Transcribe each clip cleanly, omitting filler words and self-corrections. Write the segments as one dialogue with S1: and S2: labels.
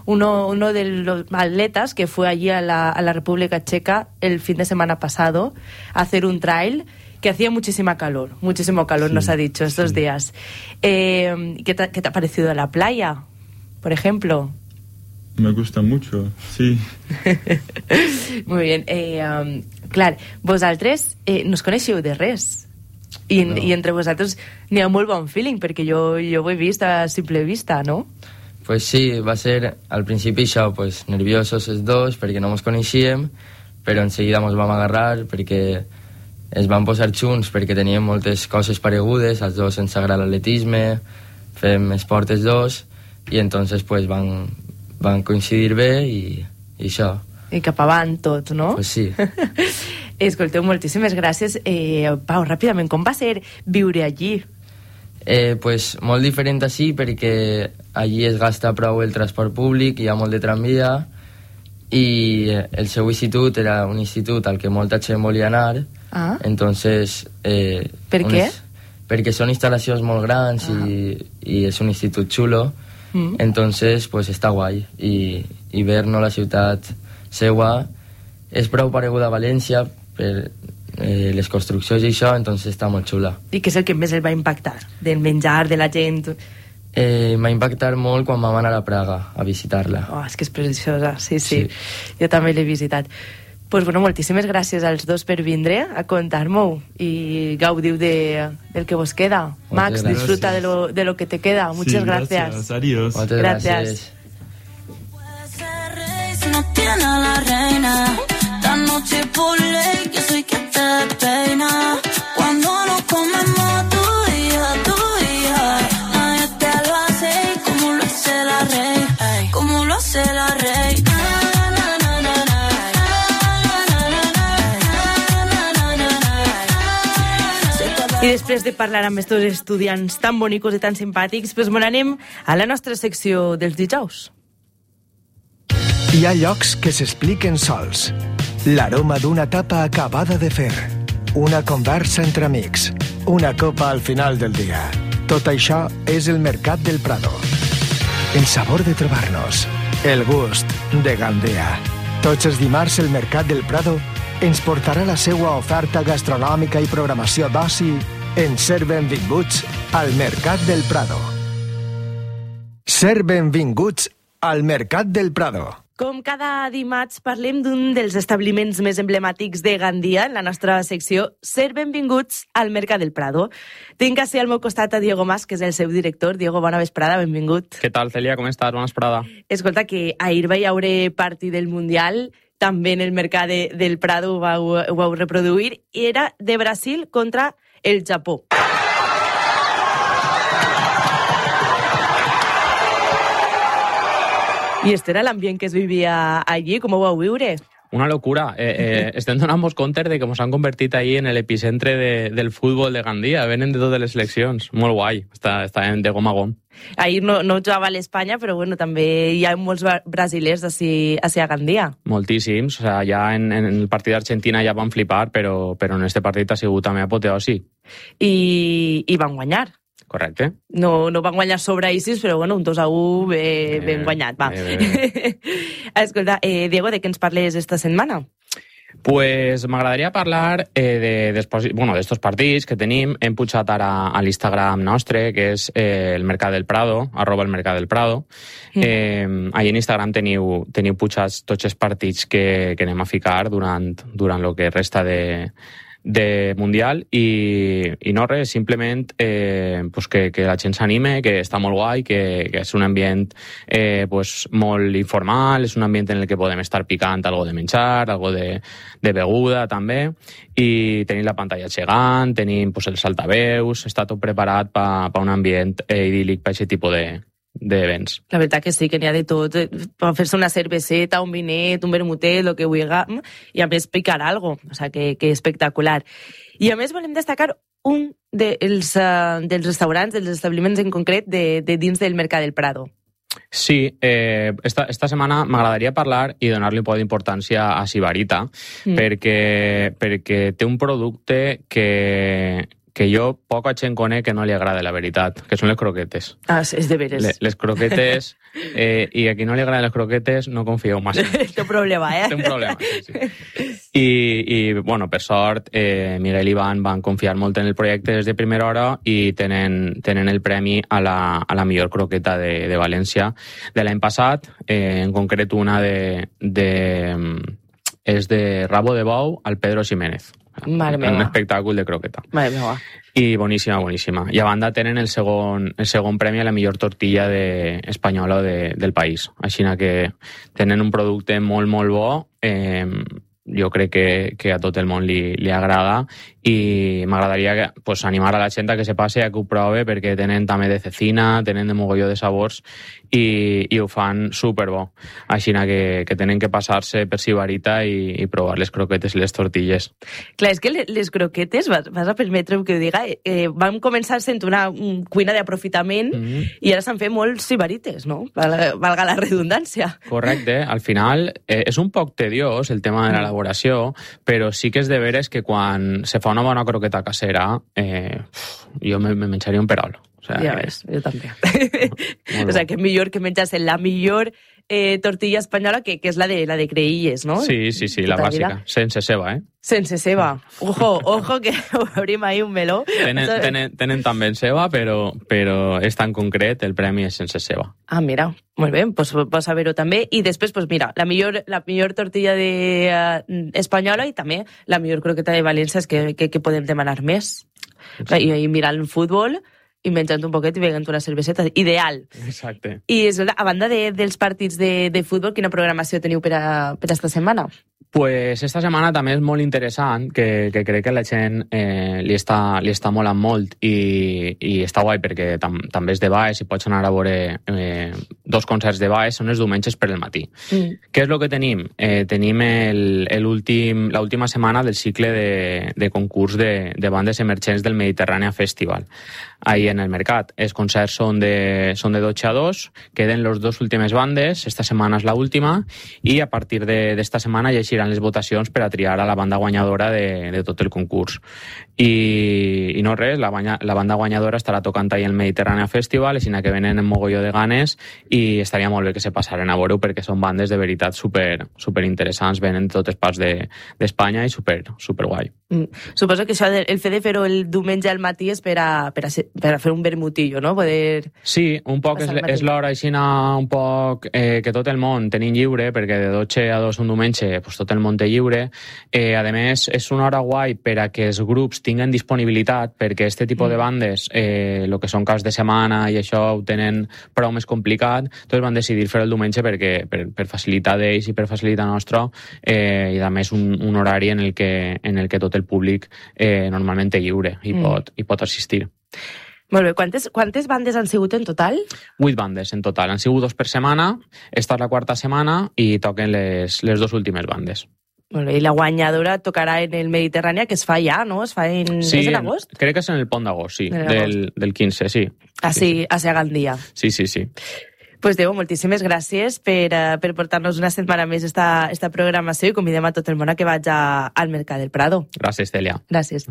S1: uno de los atletas que fue allí a la República Checa el fin de semana pasado a hacer un trail que hacía muchísimo calor, sí, nos ha dicho estos días. ¿Qué te ha parecido la playa, por ejemplo?
S2: Me gusta mucho, sí.
S1: Muy bien. Clar, vosaltres no us coneixeu de res. I entre vosaltres n'hi ha molt bon feeling, perquè jo ho he vist a simple vista, ¿no?
S3: Pues sí, va ser al principi això, pues, nerviosos els dos, perquè no ens coneixíem, però enseguida ens vam agarrar, perquè es van posar junts, perquè teníem moltes coses paregudes, els dos ens agrada l'atletisme, fem esport els dos, i entonces pues, van coincidir bé i això.
S1: I cap avant tot, no?
S3: Pues sí.
S1: Escolteu, moltíssimes gràcies. Pau, ràpidament, com va ser viure allí?
S3: Pues molt diferent així, perquè allí es gasta prou el transport públic, hi ha molt de tramvia, i el seu institut era un institut al que molta gent volia anar. Entonces...
S1: Per què?
S3: Perquè són instal·lacions molt grans i és un institut xulo. Entonces, pues està guai. I ver-no la ciutat seua és prou pareguda a València per les construccions i això, entonces està molt xula.
S1: I què és el que més el va impactar? Del menjar, de la gent?
S3: M'ha impactat molt quan vam anar a Praga a visitar-la.
S1: Oh, és que és preciosa, sí. Jo també l'he visitat. Pues bueno, moltíssimes gràcies als dos per vindre a contar-m'ho i gaudiu del que vos queda. Max, disfruta de lo que te queda. Muchas gracias.
S2: Adiós.
S3: Moltes gràcies.
S4: No tiene a la reina, esta noche por ley que soy que te despeina. Cuando nos comemos tú y yo, nadie te lo hace como lo hace la rey, como lo hace la rey.
S1: I després de parlar amb estos estudiants tan bonicos i tan simpàtics, pues anem a la nostra secció dels dijous.
S5: Hi ha llocs que s'expliquen sols. L'aroma d'una tapa acabada de fer. Una conversa entre amics. Una copa al final del dia. Tot això és el Mercat del Prado. El sabor de trobar-nos. El gust de Gandia. Tots els dimarts el Mercat del Prado ens portarà la seva oferta gastronòmica i programació d'oci en Ser benvinguts al Mercat del Prado. Ser benvinguts al Mercat del Prado.
S1: Com cada dimarts parlem d'un dels establiments més emblemàtics de Gandia en la nostra secció Ser benvinguts al Mercat del Prado. Tinc així al meu costat a Diego Mas, que és el seu director. Diego, bona vesprada, benvingut.
S6: Què tal, Celia? Com estàs? Bona vesprada.
S1: Escolta, que ahir va haure partit del Mundial, també en el Mercat del Prado ho vau reproduir, i era de Brasil contra el Japó. I este era l'ambient que es vivia allí, com ho vau viure?
S6: Una locura. Estem donant-nos compte de que ens han convertit ahir en l'epicentre del futbol de Gandia. Venen de totes les seleccions. Molt guai. Està de gom a gom.
S1: Ahir no jugava a l'Espanya, però bueno, també hi ha molts brasilers a Gandia.
S6: Moltíssims. O sea, ja en el partit d'Argentina ja van flipar, però en este partit ha sigut també apoteosi.
S1: I van guanyar.
S6: Correcte.
S1: No van guanyar sobre ISIS, però bueno, un 2-1 ben guanyat, va. Escolta, Diego, de què ens parles esta setmana?
S6: Pues m'agradaria parlar d'estos partits que tenim. Hem pujat ara a l'Instagram nostre, que és el Mercat del Prado, @elmercatdelprado. Allà en Instagram teniu pujats tots els partits que anem a ficar durant el que resta de Mundial i no res, simplement pues que la gent s'anime, que està molt guai, que és un ambient pues molt informal, és un ambient en el que podem estar picant algo de menjar, algo de beguda també, i tenim la pantalla gegant, tenim pues, els altaveus, està tot preparat per un ambient idíl·lic per aquest tipus d'events.
S1: La veritat que sí, que n'hi ha de tot. Per fer-se una cerveseta, un vinet, un vermutet, el que vulguem, i a més picar algo. O sigui, que espectacular. I a més volem destacar un dels restaurants, dels establiments en concret, de dins del Mercat del Prado.
S6: Sí, esta setmana m'agradaria parlar i donar-li un poc d'importància a Sibarita, perquè té un producte que que jo poca gent conec que no li agrada, la veritat, que són les croquetes.
S1: Ah, és de veres.
S6: Les croquetes, i a qui no li agraden les croquetes no confieu massa.
S1: Té un problema,
S6: Té un problema, sí. I bueno, per sort, Miguel i Ivan van confiar molt en el projecte des de primera hora i tenen el premi a la millor croqueta de València de l'any passat, en concret una és de rabo de bou al Pedro Ximénez.
S1: Mare meva.
S6: Un espectacle de croqueta.
S1: Mare meva.
S6: I boníssima, boníssima. I a banda tenen el segon premi a la millor tortilla espanyola del país. Així que tenen un producte molt, molt bo. Jo crec que a tot el món li agrada i m'agradaria animar a la gent a que se passe a que ho prove perquè tenen també de cecina, tenen de mogolló de sabors i ho fan superbo. Així que tenen que passar-se per Sibarita i provar les croquetes i les tortilles.
S1: Clar, és que les croquetes, vas a permetre que ho diga, vam començar sent una cuina d'aprofitament i ara s'han fet molts sibarites, no? Valga la redundància.
S6: Correcte. Al final és un poc tediós el tema de l'elaboració, però sí que és de veres que quan se fa una bona croqueta casera, jo me menjaria un perol. O sea,
S1: ja ves, jo també. O sea, que millor que menjar-se la millor tortilla espanyola que és la de creïlles, no?
S6: Sí, la bàsica. Sense ceba,
S1: Sense ceba. Ojo, que obrim ahí un meló.
S6: Tenen també ceba, però és tan concret, el premi és sense ceba.
S1: Ah, mira, molt bé, pues saber-ho també. I després, mira, la millor tortilla espanyola i també la millor croqueta de València, és que podem demanar més. I mirant el futbol i menjant un poquet i bevent una cerveseta. Ideal.
S6: Exacte.
S1: I a banda dels partits de futbol, quina programació teniu per esta setmana?
S6: Pues esta setmana també és molt interessant, que crec que la gent li està molant molt i està guai perquè també és de baix i pots anar a veure dos concerts de baix, són els diumenges per el matí. Què és el que tenim? Tenim l'última setmana del cicle de concurs de bandes emergents del Mediterrània Festival. Ahí en el mercat. Els concerts són de 12 a 2, queden les dues últimes bandes, esta setmana és l'última, i a partir d'esta setmana ja eixiran les votacions per a triar a la banda guanyadora de tot el concurs. I no res, la banda guanyadora estarà tocant ahí el Mediterrània Festival, així que venen en mogolló de ganes i estaria molt bé que se passaren a veure perquè són bandes de veritat super interessants, venen de totes parts d'Espanya i super guai.
S1: Suposo que això, el fet de fer-ho el diumenge al matí és per a fer un vermutillo, no?
S6: Sí, un poc és l'hora així un poc que tot el món tenim lliure, perquè de 12 a 2 un diumenge tot el món té lliure. A més, és una hora guai per a que els grups tinguen disponibilitat, perquè aquest tipus de bandes, el que són caps de setmana i això ho tenen prou més complicat, doncs van decidir fer el diumenge per facilitar d'ells i per facilitar nostra, i a més un horari en el que tot el públic normalment té lliure i pot assistir.
S1: Molt bé, quantes bandes han sigut en total?
S6: 8 bandes en total, han sigut 2 per setmana, esta és la 4ª setmana i toquen les 2 últimes bandes.
S1: Molt bé, i la guanyadora tocarà en el Mediterrània, que es fa ja, no? Es fa
S6: sí,
S1: és en agost?
S6: Crec que és en el pont d'agost, sí, del 15, sí.
S1: A Gandia.
S6: Sí.
S1: Pues Déu, moltíssimes gràcies per portar-nos una setmana més esta programació i convidem a tot el món a que vagi al Mercat del Prado.
S6: Gràcies, Celia.
S1: Gràcies.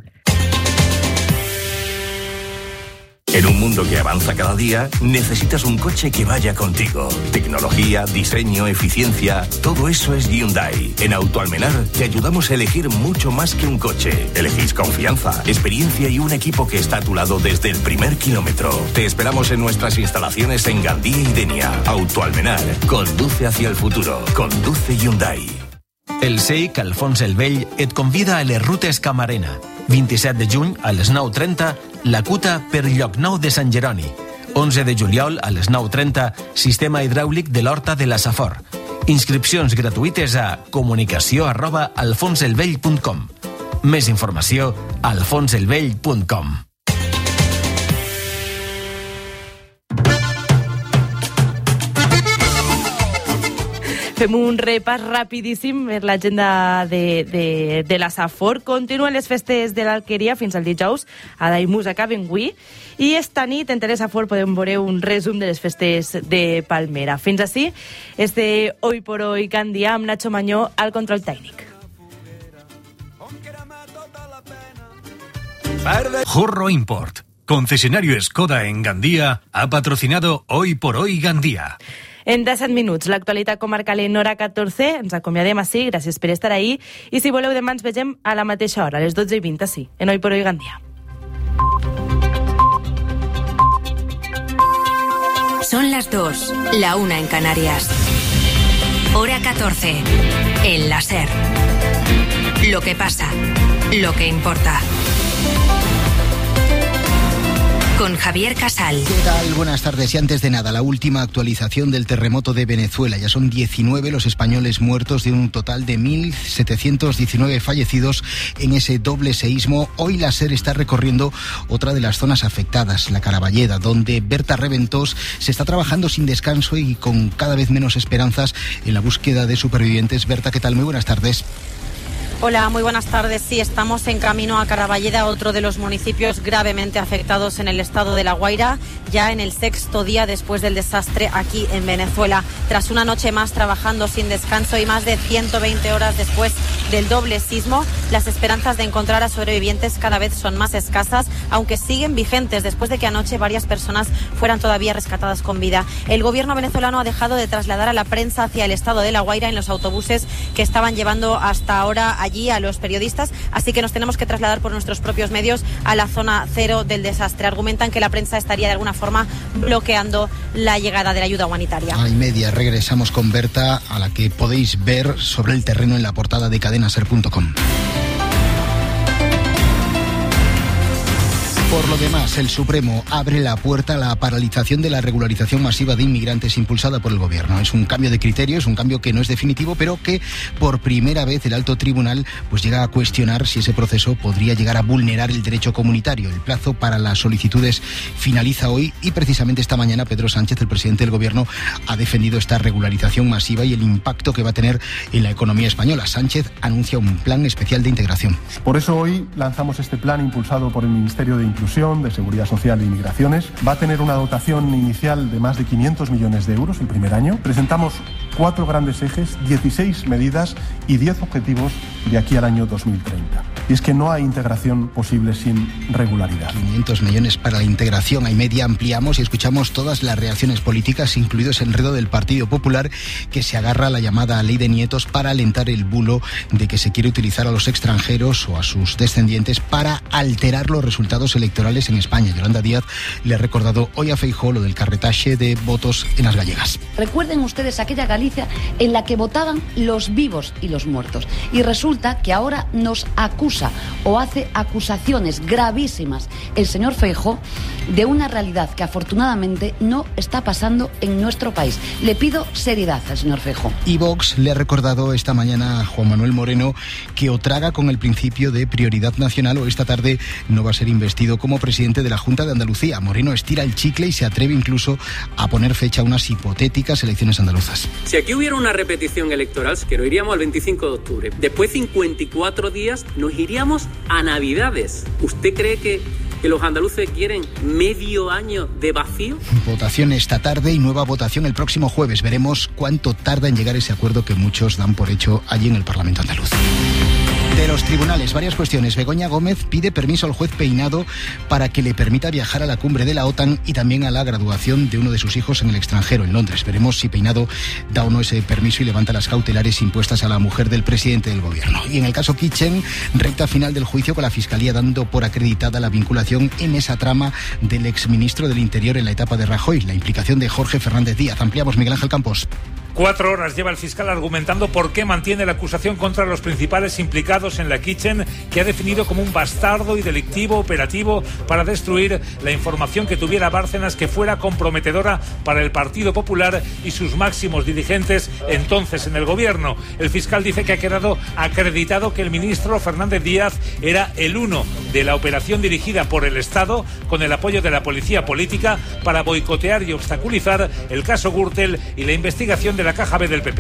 S7: En un mundo que avanza cada día, necesitas un coche que vaya contigo. Tecnología, diseño, eficiencia, todo eso es Hyundai. En Autoalmenar te ayudamos a elegir mucho más que un coche. Elegís confianza, experiencia y un equipo que está a tu lado desde el primer kilómetro. Te esperamos en nuestras instalaciones en Gandía y Denia. Autoalmenar, conduce hacia el futuro. Conduce Hyundai.
S8: El SEIC Alfons el Vell et convida a les rutes Camarena. 27 de juny a les 9:30, la Cuta per Llocnou de Sant Jeroni. 11 de juliol a les 9:30, sistema hidràulic de l'Horta de la Safor. Inscripcions gratuïtes a comunicació@alfonselvell.com. Més informació a alfonselvell.com.
S1: Fem un repàs rapidíssim per l'agenda de la Safor. Continuen les festes de l'Alqueria fins al dijous a Daimús a Cabengüí i esta nit en Telesafor podem veure un resum de les festes de Palmera. Fins ací, Hoy por Hoy Candia amb Nacho Mañó al control tècnic.
S9: Jorro Import, concesionario Skoda en Gandía, ha patrocinado Hoy por Hoy Gandía.
S1: En 17 minuts, l'actualitat comarcal en hora 14. Ens acomiadem així, gràcies per estar ahí. I si voleu, demà ens vegem a la mateixa hora, a les 12:20, així, en Hoy por Hoy Gandía.
S10: Son las 2, la 1 en Canarias. Hora 14, el la SER. Lo que pasa, lo que importa. Con Javier Casal.
S11: ¿Qué tal? Buenas tardes. Y antes de nada, la última actualización del terremoto de Venezuela. Ya son 19 los españoles muertos de un total de 1.719 fallecidos en ese doble seísmo. Hoy la SER está recorriendo otra de las zonas afectadas, la Caraballeda, donde Berta Reventós se está trabajando sin descanso y con cada vez menos esperanzas en la búsqueda de supervivientes. Berta, ¿qué tal? Muy buenas tardes.
S12: Hola, muy buenas tardes. Sí, estamos en camino a Caraballeda, otro de los municipios gravemente afectados en el estado de La Guaira, ya en el 6º día después del desastre aquí en Venezuela. Tras una noche más trabajando sin descanso y más de 120 horas después del doble sismo, las esperanzas de encontrar a sobrevivientes cada vez son más escasas, aunque siguen vigentes después de que anoche varias personas fueran todavía rescatadas con vida. El gobierno venezolano ha dejado de trasladar a la prensa hacia el estado de La Guaira en los autobuses que estaban llevando hasta ahora allí a los periodistas, así que nos tenemos que trasladar por nuestros propios medios a la zona cero del desastre. Argumentan que la prensa estaría de alguna forma bloqueando la llegada de la ayuda humanitaria.
S11: A y media regresamos con Berta, a la que podéis ver sobre el terreno en la portada de cadenaser.com. Por lo demás, el Supremo abre la puerta a la paralización de la regularización masiva de inmigrantes impulsada por el Gobierno. Es un cambio de criterio, es un cambio que no es definitivo, pero que por primera vez el alto tribunal pues llega a cuestionar si ese proceso podría llegar a vulnerar el derecho comunitario. El plazo para las solicitudes finaliza hoy y precisamente esta mañana Pedro Sánchez, el presidente del Gobierno, ha defendido esta regularización masiva y el impacto que va a tener en la economía española. Sánchez anuncia un plan especial de integración.
S13: Por eso hoy lanzamos este plan impulsado por el Ministerio de Inclusión, de Seguridad Social e Inmigraciones. Va a tener una dotación inicial de más de 500 millones de euros el primer año. Presentamos 4 grandes ejes, 16 medidas y 10 objetivos de aquí al año 2030. Y es que no hay integración posible sin regularidad.
S11: 500 millones para la integración. A y media ampliamos y escuchamos todas las reacciones políticas, incluidos el enredo del Partido Popular, que se agarra a la llamada ley de nietos para alentar el bulo de que se quiere utilizar a los extranjeros o a sus descendientes para alterar los resultados electorales en España. Yolanda Díaz le ha recordado hoy a Feijóo lo del carretaje de votos en las gallegas.
S14: Recuerden ustedes aquella Galicia en la que votaban los vivos y los muertos. Y resulta que ahora nos acusa o hace acusaciones gravísimas el señor Feijóo de una realidad que afortunadamente no está pasando en nuestro país. Le pido seriedad al señor Feijóo.
S11: Y Vox le ha recordado esta mañana a Juan Manuel Moreno que o traga con el principio de prioridad nacional o esta tarde no va a ser investido como presidente de la Junta de Andalucía. Moreno estira el chicle y se atreve incluso a poner fecha a unas hipotéticas elecciones andaluzas.
S15: Si aquí hubiera una repetición electoral, que nos iríamos al 25 de octubre, después 54 días nos iríamos a Navidades. ¿Usted cree que los andaluces quieren medio año de vacío?
S11: Votación esta tarde y nueva votación el próximo jueves. Veremos cuánto tarda en llegar ese acuerdo que muchos dan por hecho allí en el Parlamento andaluz. De los tribunales, varias cuestiones. Begoña Gómez pide permiso al juez Peinado para que le permita viajar a la cumbre de la OTAN y también a la graduación de uno de sus hijos en el extranjero, en Londres. Veremos si Peinado da o no ese permiso y levanta las cautelares impuestas a la mujer del presidente del gobierno. Y en el caso Kitchen, recta final del juicio con la Fiscalía dando por acreditada la vinculación en esa trama del exministro del Interior en la etapa de Rajoy, la implicación de Jorge Fernández Díaz. Ampliamos, Miguel Ángel Campos.
S16: 4 horas lleva el fiscal argumentando por qué mantiene la acusación contra los principales implicados en la Kitchen, que ha definido como un bastardo y delictivo operativo para destruir la información que tuviera Bárcenas que fuera comprometedora para el Partido Popular y sus máximos dirigentes entonces en el gobierno. El fiscal dice que ha quedado acreditado que el ministro Fernández Díaz era el uno de la operación dirigida por el Estado con el apoyo de la policía política para boicotear y obstaculizar el caso Gürtel y la investigación de la Caja B del PP.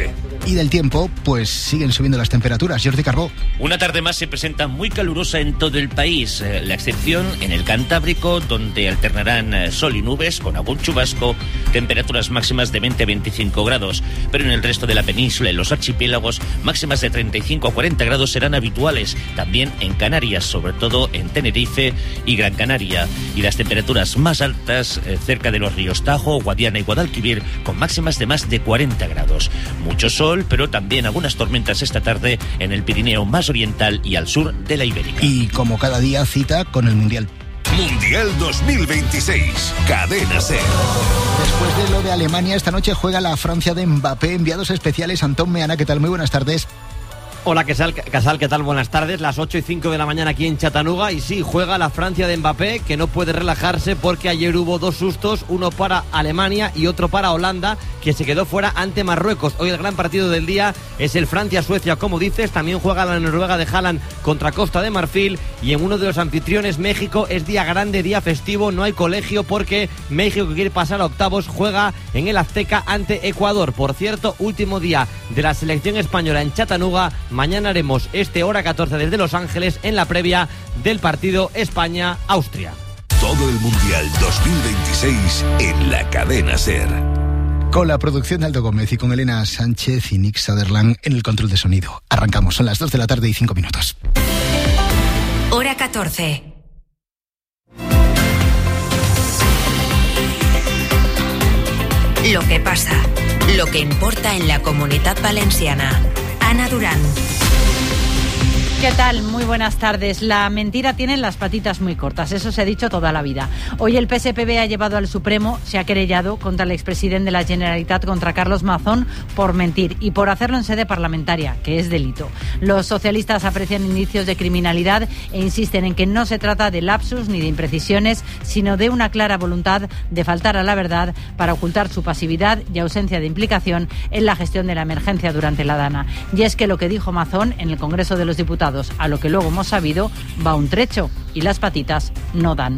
S11: Y del tiempo, pues siguen subiendo las temperaturas. Jordi Carbó.
S17: Una tarde más se presenta muy calurosa en todo el país, la excepción en el Cantábrico, donde alternarán sol y nubes con algún chubasco, temperaturas máximas de 20 a 25 grados, pero en el resto de la península y los archipiélagos, máximas de 35 a 40 grados serán habituales, también en Canarias, sobre todo en Tenerife y Gran Canaria, y las temperaturas más altas cerca de los ríos Tajo, Guadiana y Guadalquivir, con máximas de más de 40 grados. Mucho sol, pero también algunas tormentas esta tarde en el Pirineo más oriental y al sur de la Ibérica.
S11: Y como cada día, cita con el Mundial.
S7: Mundial 2026, Cadena SER.
S11: Después de lo de Alemania, esta noche juega la Francia de Mbappé. Enviados especiales, Antón Meana, ¿qué tal? Muy buenas tardes.
S18: Hola, Casal, ¿qué tal? Buenas tardes. Las 8:05 de la mañana aquí en Chattanooga. Y sí, juega la Francia de Mbappé, que no puede relajarse porque ayer hubo dos sustos, uno para Alemania y otro para Holanda, que se quedó fuera ante Marruecos. Hoy el gran partido del día es el Francia-Suecia, como dices. También juega la Noruega de Haaland contra Costa de Marfil. Y en uno de los anfitriones, México, es día grande, día festivo. No hay colegio porque México, que quiere pasar a octavos, juega en el Azteca ante Ecuador. Por cierto, último día de la selección española en Chattanooga. Mañana haremos hora 14 desde Los Ángeles en la previa del partido España-Austria.
S7: Todo el Mundial 2026 en la Cadena SER.
S11: Con la producción de Aldo Gómez y con Elena Sánchez y Nick Sutherland en el control de sonido. Arrancamos, son las 2 de la tarde y 5 minutos.
S10: Hora 14. Lo que pasa, lo que importa en la Comunitat Valenciana. Ana Durán.
S19: ¿Qué tal? Muy buenas tardes. La mentira tiene las patitas muy cortas, eso se ha dicho toda la vida. Hoy el PSPB ha llevado al Supremo, se ha querellado contra el expresidente de la Generalitat, contra Carlos Mazón, por mentir y por hacerlo en sede parlamentaria, que es delito. Los socialistas aprecian indicios de criminalidad e insisten en que no se trata de lapsus ni de imprecisiones, sino de una clara voluntad de faltar a la verdad para ocultar su pasividad y ausencia de implicación en la gestión de la emergencia durante la Dana. Y es que lo que dijo Mazón en el Congreso de los Diputados, a lo que luego hemos sabido, va un trecho y las patitas no dan.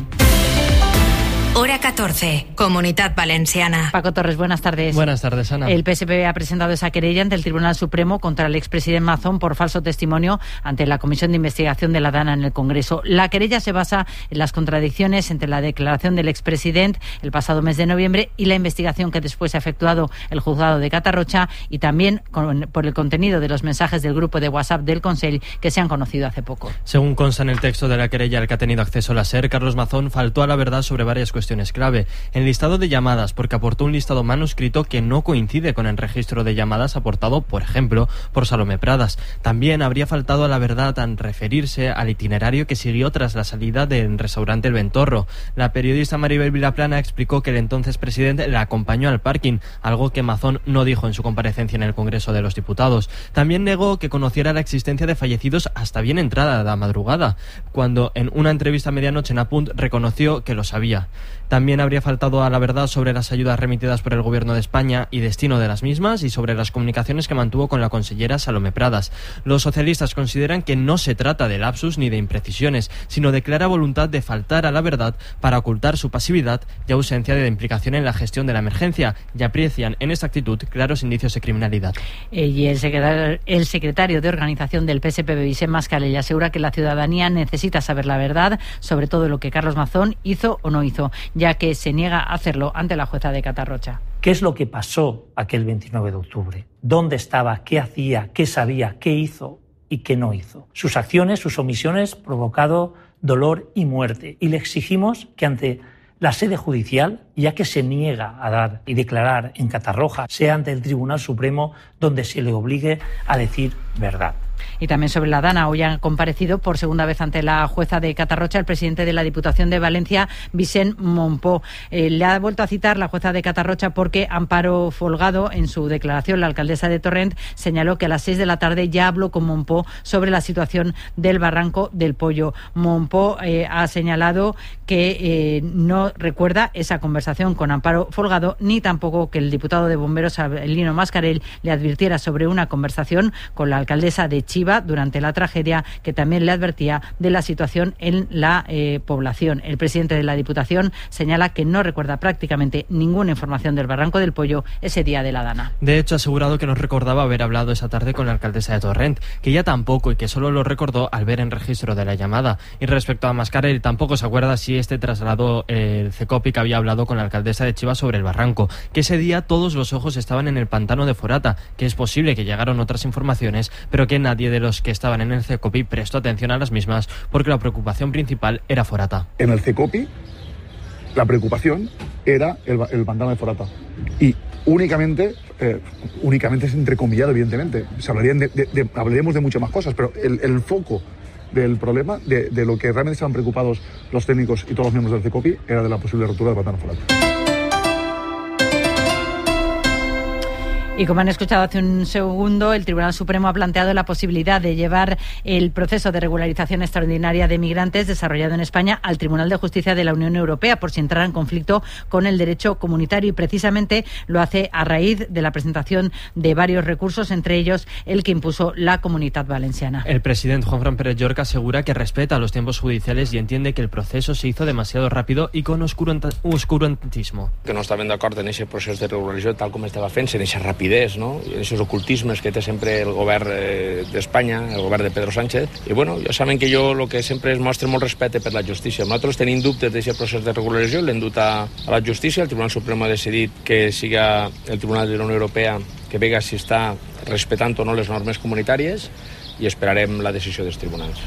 S10: Hora 14, Comunitat Valenciana.
S19: Paco Torres, buenas tardes.
S20: Buenas tardes, Ana.
S19: El PSPB ha presentado esa querella ante el Tribunal Supremo contra el expresidente Mazón por falso testimonio ante la Comisión de Investigación de la Dana en el Congreso. La querella se basa en las contradicciones entre la declaración del expresidente el pasado mes de noviembre y la investigación que después ha efectuado el juzgado de Catarrocha, y también por el contenido de los mensajes del grupo de WhatsApp del Consell que se han conocido hace poco.
S20: Según consta en el texto de la querella al que ha tenido acceso la SER, Carlos Mazón faltó a la verdad sobre varias cuestiones clave. En el listado de llamadas, porque aportó un listado manuscrito que no coincide con el registro de llamadas aportado, por ejemplo, por Salomé Pradas. También habría faltado a la verdad al referirse al itinerario que siguió tras la salida del restaurante El Ventorro. La periodista Maribel Vilaplana explicó que el entonces presidente la acompañó al parking, algo que Mazón no dijo en su comparecencia en el Congreso de los Diputados. También negó que conociera la existencia de fallecidos hasta bien entrada la madrugada, cuando en una entrevista a medianoche en Apunt reconoció que lo sabía. También habría faltado a la verdad sobre las ayudas remitidas por el Gobierno de España y destino de las mismas, y sobre las comunicaciones que mantuvo con la consellera Salomé Pradas. Los socialistas consideran que no se trata de lapsus ni de imprecisiones, sino de clara voluntad de faltar a la verdad para ocultar su pasividad y ausencia de implicación en la gestión de la emergencia, y aprecian en esta actitud claros indicios de criminalidad.
S19: Y el secretario de organización del PSPB, Vicent Mascarell, asegura que la ciudadanía necesita saber la verdad sobre todo lo que Carlos Mazón hizo o no hizo, ya que se niega a hacerlo ante la jueza de Catarrocha.
S21: ¿Qué es lo que pasó aquel 29 de octubre? ¿Dónde estaba? ¿Qué hacía? ¿Qué sabía? ¿Qué hizo y qué no hizo? Sus acciones, sus omisiones provocado dolor y muerte. Y le exigimos que ante la sede judicial, ya que se niega a dar y declarar en Catarroja, sea ante el Tribunal Supremo donde se le obligue a decir verdad.
S19: Y también sobre la Dana, hoy han comparecido por segunda vez ante la jueza de Catarrocha el presidente de la Diputación de Valencia, Vicent Mompó. Le ha vuelto a citar la jueza de Catarrocha porque Amparo Folgado, en su declaración, la alcaldesa de Torrent, señaló que a las 6 de la tarde ya habló con Mompó sobre la situación del Barranco del Pollo. Mompó ha señalado que no recuerda esa conversación con Amparo Folgado, ni tampoco que el diputado de Bomberos, Abelino Mascarell, le advirtiera sobre una conversación con la alcaldesa de Chiva durante la tragedia, que también le advertía de la situación en la población. El presidente de la Diputación señala que no recuerda prácticamente ninguna información del Barranco del Pollo ese día de la Dana.
S20: De hecho, ha asegurado que no recordaba haber hablado esa tarde con la alcaldesa de Torrent, que ella tampoco, y que solo lo recordó al ver en registro de la llamada. Y respecto a Mascarell, tampoco se acuerda si trasladó el CECOPI que había hablado con la alcaldesa de Chiva sobre el barranco, que ese día todos los ojos estaban en el pantano de Forata, que es posible que llegaron otras informaciones, pero que nadie de los que estaban en el CECOPI prestó atención a las mismas, porque la preocupación principal era Forata.
S2: En el CECOPI la preocupación era el pantano de Forata, y únicamente es entrecomillado, evidentemente. Hablaríamos de muchas más cosas, pero el foco del problema, de lo que realmente estaban preocupados los técnicos y todos los miembros del CECOPI, era de la posible rotura del pantano Forata.
S19: Y como han escuchado hace un segundo, el Tribunal Supremo ha planteado la posibilidad de llevar el proceso de regularización extraordinaria de migrantes desarrollado en España al Tribunal de Justicia de la Unión Europea, por si entrara en conflicto con el derecho comunitario, y precisamente lo hace a raíz de la presentación de varios recursos, entre ellos el que impuso la Comunitat Valenciana.
S20: El presidente Juanfran Pérez Llorca asegura que respeta los tiempos judiciales y entiende que el proceso se hizo demasiado rápido y con oscurantismo.
S22: Que no estaven d'acord en aquest procés de regularització tal com estava fent-se, en aquesta rapidesa, no? I en aquests ocultismes que té sempre el govern d'Espanya, el govern de Pedro Sánchez. I bueno, ja saben que jo el que sempre es mostra molt respecte per la justícia. Nosaltres tenim dubtes d'aquest procés de regularització, l'hem dut a la justícia. El Tribunal Supremo ha decidit que siga el Tribunal de la Unió Europea que vega si està respectant o no les normes comunitàries, i esperarem la decisió dels tribunals.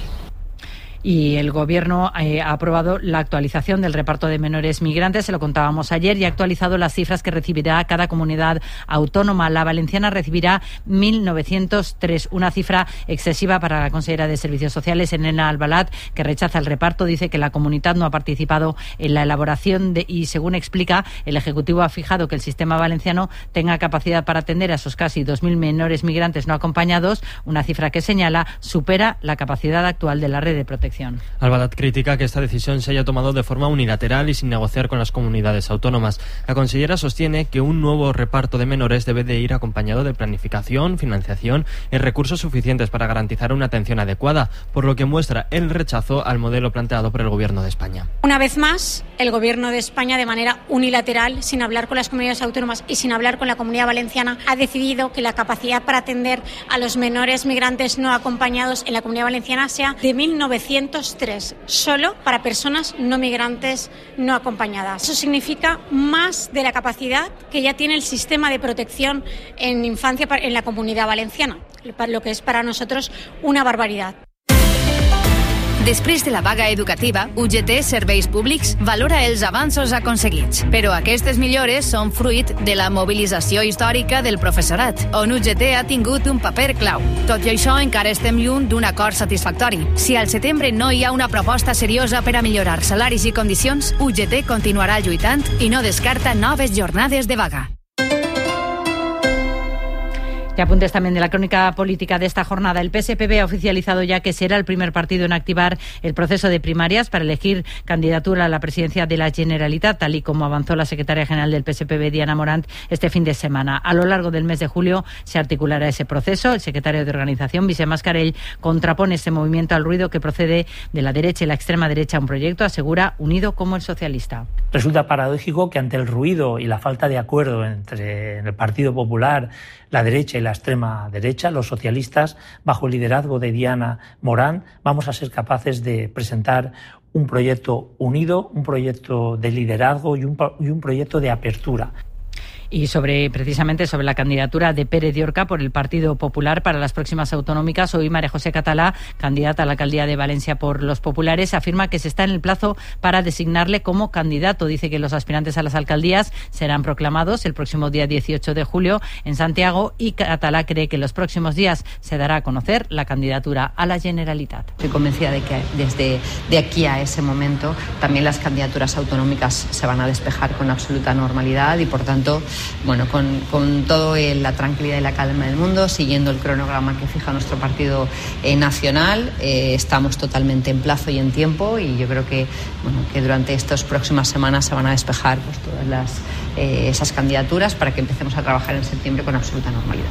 S19: Y el Gobierno ha aprobado la actualización del reparto de menores migrantes, se lo contábamos ayer, y ha actualizado las cifras que recibirá cada comunidad autónoma. La valenciana recibirá 1.903, una cifra excesiva para la consejera de Servicios Sociales, Elena Albalat, que rechaza el reparto. Dice que la comunidad no ha participado en la elaboración y, según explica, el Ejecutivo ha fijado que el sistema valenciano tenga capacidad para atender a esos casi 2.000 menores migrantes no acompañados, una cifra que señala supera la capacidad actual de la red de protección.
S20: Albalat critica que esta decisión se haya tomado de forma unilateral y sin negociar con las comunidades autónomas. La consellera sostiene que un nuevo reparto de menores debe de ir acompañado de planificación, financiación y recursos suficientes para garantizar una atención adecuada, por lo que muestra el rechazo al modelo planteado por el Gobierno de España.
S23: Una vez más, el Gobierno de España, de manera unilateral, sin hablar con las comunidades autónomas y sin hablar con la Comunidad Valenciana, ha decidido que la capacidad para atender a los menores migrantes no acompañados en la Comunidad Valenciana sea de 1.903, solo para personas no migrantes no acompañadas. Eso significa más de la capacidad que ya tiene el sistema de protección en infancia en la Comunidad Valenciana, lo que es para nosotros una barbaridad.
S24: Després de la vaga educativa, UGT Serveis Públics valora els avanços aconseguits, però aquestes millores són fruit de la mobilització històrica del professorat, on UGT ha tingut un paper clau. Tot i això, encara estem lluny d'un acord satisfactori. Si al setembre no hi ha una proposta seriosa per a millorar salaris i condicions, UGT continuarà lluitant i no descarta noves jornades de vaga.
S19: Y apuntes también de la crónica política de esta jornada. El PSPB ha oficializado ya que será el primer partido en activar el proceso de primarias para elegir candidatura a la presidencia de la Generalitat, tal y como avanzó la secretaria general del PSPB, Diana Morant, este fin de semana. A lo largo del mes de julio se articulará ese proceso. El secretario de organización, Vicent Mascarell, contrapone este movimiento al ruido que procede de la derecha y la extrema derecha a un proyecto, asegura, unido como el socialista.
S21: Resulta paradójico que ante el ruido y la falta de acuerdo entre el Partido Popular, la derecha y la extrema derecha, los socialistas, bajo el liderazgo de Diana Morant, vamos a ser capaces de presentar un proyecto unido, un proyecto de liderazgo y un proyecto de apertura.
S19: Y precisamente sobre la candidatura de Pérez Llorca por el Partido Popular para las próximas autonómicas, hoy María José Catalá, candidata a la alcaldía de Valencia por los populares, afirma que se está en el plazo para designarle como candidato. Dice que los aspirantes a las alcaldías serán proclamados el próximo día 18 de julio en Santiago, y Catalá cree que en los próximos días se dará a conocer la candidatura a la Generalitat.
S25: Estoy convencida de que desde de aquí a ese momento también las candidaturas autonómicas se van a despejar con absoluta normalidad y, por tanto, bueno, con toda la tranquilidad y la calma del mundo, siguiendo el cronograma que fija nuestro partido nacional, estamos totalmente en plazo y en tiempo, y yo creo que durante estas próximas semanas se van a despejar pues todas esas candidaturas para que empecemos a trabajar en septiembre con absoluta normalidad.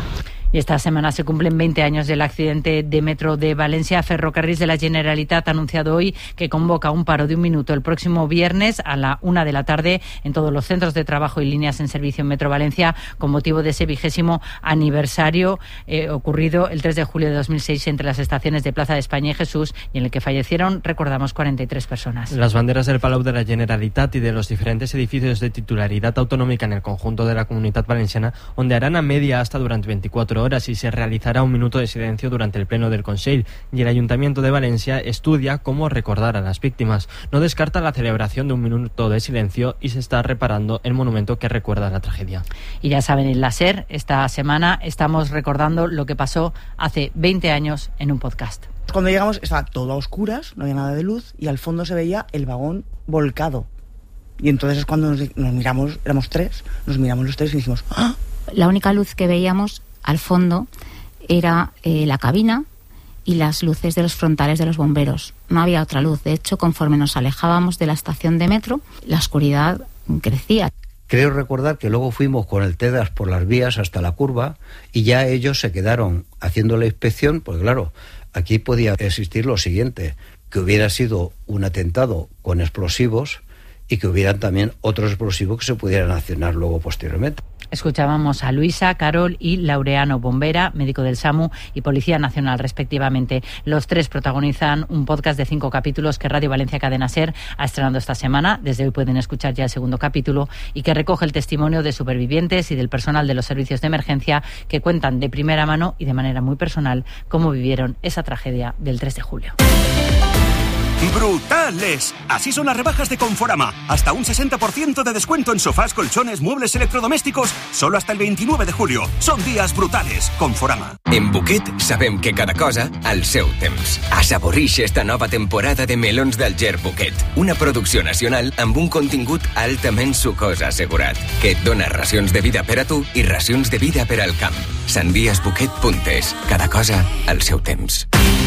S19: Y esta semana se cumplen 20 años del accidente de metro de Valencia. Ferrocarrils de la Generalitat ha anunciado hoy que convoca un paro de 1 minuto el próximo viernes a la 1 de la tarde en todos los centros de trabajo y líneas en servicio en Metro Valencia con motivo de ese 20º aniversario ocurrido el 3 de julio de 2006 entre las estaciones de Plaza de España y Jesús, y en el que fallecieron, recordamos, 43 personas.
S20: Las banderas del Palau de la Generalitat y de los diferentes edificios de titularidad autonómica en el conjunto de la Comunitat Valenciana ondearán a media asta durante 24 horas y se realizará 1 minuto de silencio durante el pleno del Consell, y el Ayuntamiento de Valencia estudia cómo recordar a las víctimas. No descarta la celebración de 1 minuto de silencio y se está reparando el monumento que recuerda la tragedia.
S19: Y ya saben, en la SER esta semana estamos recordando lo que pasó hace 20 años en un podcast.
S3: Cuando llegamos estaba todo a oscuras, no había nada de luz y al fondo se veía el vagón volcado. Y entonces es cuando nos miramos, éramos 3, nos miramos los 3 y dijimos ¡ah!
S4: La única luz que veíamos al fondo era la cabina y las luces de los frontales de los bomberos. No había otra luz. De hecho, conforme nos alejábamos de la estación de metro, la oscuridad crecía.
S5: Creo recordar que luego fuimos con el TEDAS por las vías hasta la curva y ya ellos se quedaron haciendo la inspección, porque claro, aquí podía existir lo siguiente, que hubiera sido un atentado con explosivos y que hubieran también otros explosivos que se pudieran accionar luego posteriormente.
S19: Escuchábamos a Luisa, Carol y Laureano, bombera, médico del SAMU y Policía Nacional, respectivamente. Los 3 protagonizan un podcast de 5 capítulos que Radio Valencia Cadena SER ha estrenado esta semana. Desde hoy pueden escuchar ya el 2º capítulo y que recoge el testimonio de supervivientes y del personal de los servicios de emergencia que cuentan de primera mano y de manera muy personal cómo vivieron esa tragedia del 3 de julio.
S6: ¡Brutales! Así son las rebajas de Conforama. Hasta un 60% de descuento en sofás, colchones, muebles electrodomésticos. Solo hasta el 29 de julio. Son días brutales. Conforama.
S8: En Buquet sabem que cada cosa al seu temps. Assaborix esta nova temporada de melons del Ger Buquet. Una producció nacional amb un contingut altament sucós assegurat, que et dona racions de vida per a tu i racions de vida per al camp. Sandiasbuquet.es. Cada cosa al seu temps.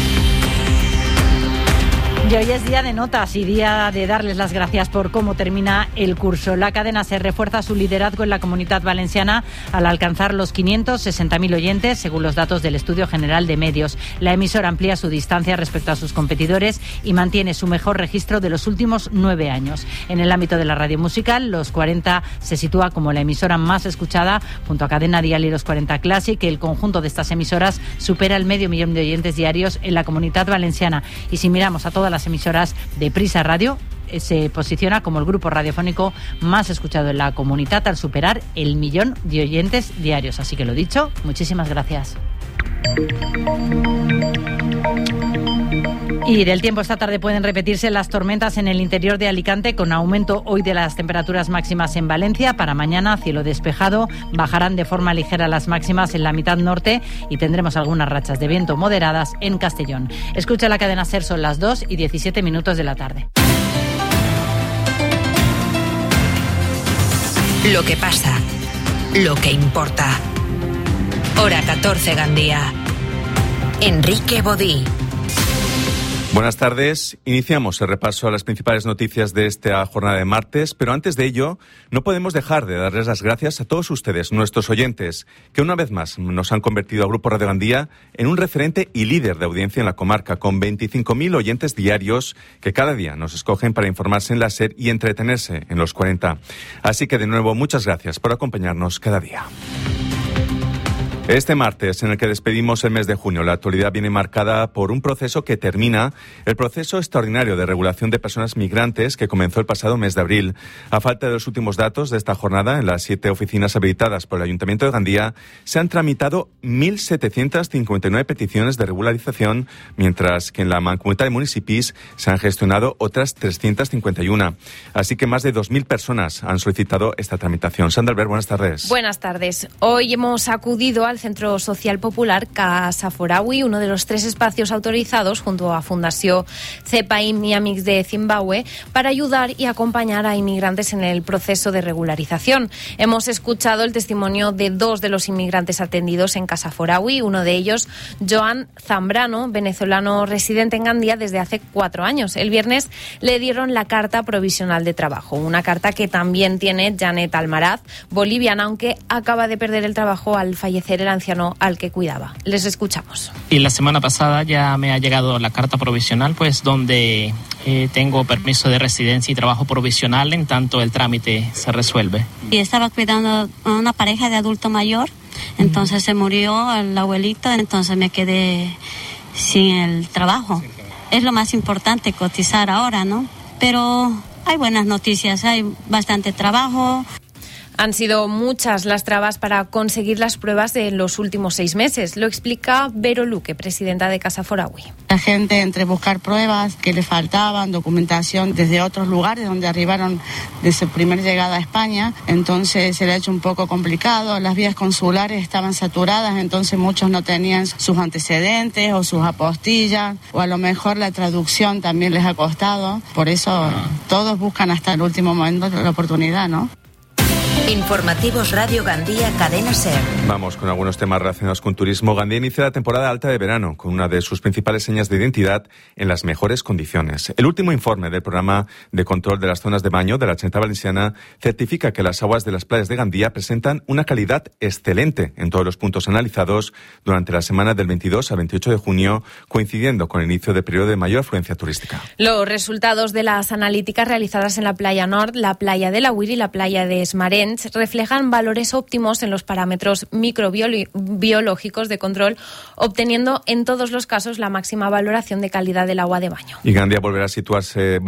S19: Y hoy es día de notas y día de darles las gracias por cómo termina el curso. La cadena SER refuerza su liderazgo en la Comunitat Valenciana al alcanzar los 560.000 oyentes, según los datos del Estudio General de Medios. La emisora amplía su distancia respecto a sus competidores y mantiene su mejor registro de los últimos 9 años. En el ámbito de la radio musical, Los 40 se sitúa como la emisora más escuchada, junto a Cadena Dial y Los 40 Classic. El conjunto de estas emisoras supera el 500.000 de oyentes diarios en la Comunitat Valenciana. Y si miramos a todas las emisoras de Prisa Radio, se posiciona como el grupo radiofónico más escuchado en la comunidad al superar el 1.000.000 de oyentes diarios. Así que lo dicho, muchísimas gracias. Y del tiempo, esta tarde pueden repetirse las tormentas en el interior de Alicante, con aumento hoy de las temperaturas máximas en Valencia. Para mañana, cielo despejado, bajarán de forma ligera las máximas en la mitad norte y tendremos algunas rachas de viento moderadas en Castellón. Escucha la cadena SER, son las 2:17 de la tarde.
S10: Lo que pasa, lo que importa. Hora 14, Gandía. Enrique Bodí.
S26: Buenas tardes. Iniciamos el repaso a las principales noticias de esta jornada de martes, pero antes de ello no podemos dejar de darles las gracias a todos ustedes, nuestros oyentes, que una vez más nos han convertido a Grupo Radio Gandía en un referente y líder de audiencia en la comarca, con 25.000 oyentes diarios que cada día nos escogen para informarse en la SER y entretenerse en Los 40. Así que de nuevo, muchas gracias por acompañarnos cada día. Este martes, en el que despedimos el mes de junio, la actualidad viene marcada por un proceso que termina, el proceso extraordinario de regulación de personas migrantes que comenzó el pasado mes de abril. A falta de los últimos datos de esta jornada, en las 7 oficinas habilitadas por el Ayuntamiento de Gandía, se han tramitado 1.759 peticiones de regularización, mientras que en la Mancomunitat de Municipis se han gestionado otras 351. Así que más de 2.000 personas han solicitado esta tramitación. Sandra Albert, buenas tardes.
S27: Buenas tardes. Hoy hemos acudido al Centro Social Popular Casa Foraui, uno de los 3 espacios autorizados junto a Fundació CEPAIM y Amics de Zimbabue para ayudar y acompañar a inmigrantes en el proceso de regularización. Hemos escuchado el testimonio de 2 de los inmigrantes atendidos en Casa Foraui, uno de ellos, Joan Zambrano, venezolano residente en Gandía desde hace 4 años. El viernes le dieron la carta provisional de trabajo, una carta que también tiene Janet Almaraz, boliviana, aunque acaba de perder el trabajo al fallecer el anciano al que cuidaba. Les escuchamos.
S1: Y la semana pasada ya me ha llegado la carta provisional, pues donde tengo permiso de residencia y trabajo provisional en tanto el trámite se resuelve.
S9: Y estaba cuidando a una pareja de adulto mayor, entonces se murió el abuelito, entonces me quedé sin el trabajo. Es lo más importante, cotizar ahora, ¿no? Pero hay buenas noticias, hay bastante trabajo.
S27: Han sido muchas las trabas para conseguir las pruebas de los últimos 6 meses. Lo explica Vero Luque, presidenta de Casa Foraui.
S12: La gente entre buscar pruebas que le faltaban, documentación desde otros lugares donde arribaron desde su primera llegada a España, entonces se le ha hecho un poco complicado. Las vías consulares estaban saturadas, entonces muchos no tenían sus antecedentes o sus apostillas, o a lo mejor la traducción también les ha costado. Por eso todos buscan hasta el último momento la oportunidad, ¿no?
S10: Informativos Radio Gandía, Cadena SER.
S26: Vamos con algunos temas relacionados con turismo. Gandía inicia la temporada alta de verano con una de sus principales señas de identidad en las mejores condiciones. El último informe del programa de control de las zonas de baño de la Generalitat Valenciana certifica que las aguas de las playas de Gandía presentan una calidad excelente en todos los puntos analizados durante la semana del 22 al 28 de junio, coincidiendo con el inicio del periodo de mayor afluencia turística.
S27: Los resultados de las analíticas realizadas en la playa Nord, la playa de la Huir y la playa de Esmarens reflejan valores óptimos en los parámetros microbiológicos de control, obteniendo en todos los casos la máxima valoración de calidad del agua de baño.
S26: Y Gandía volverá a situar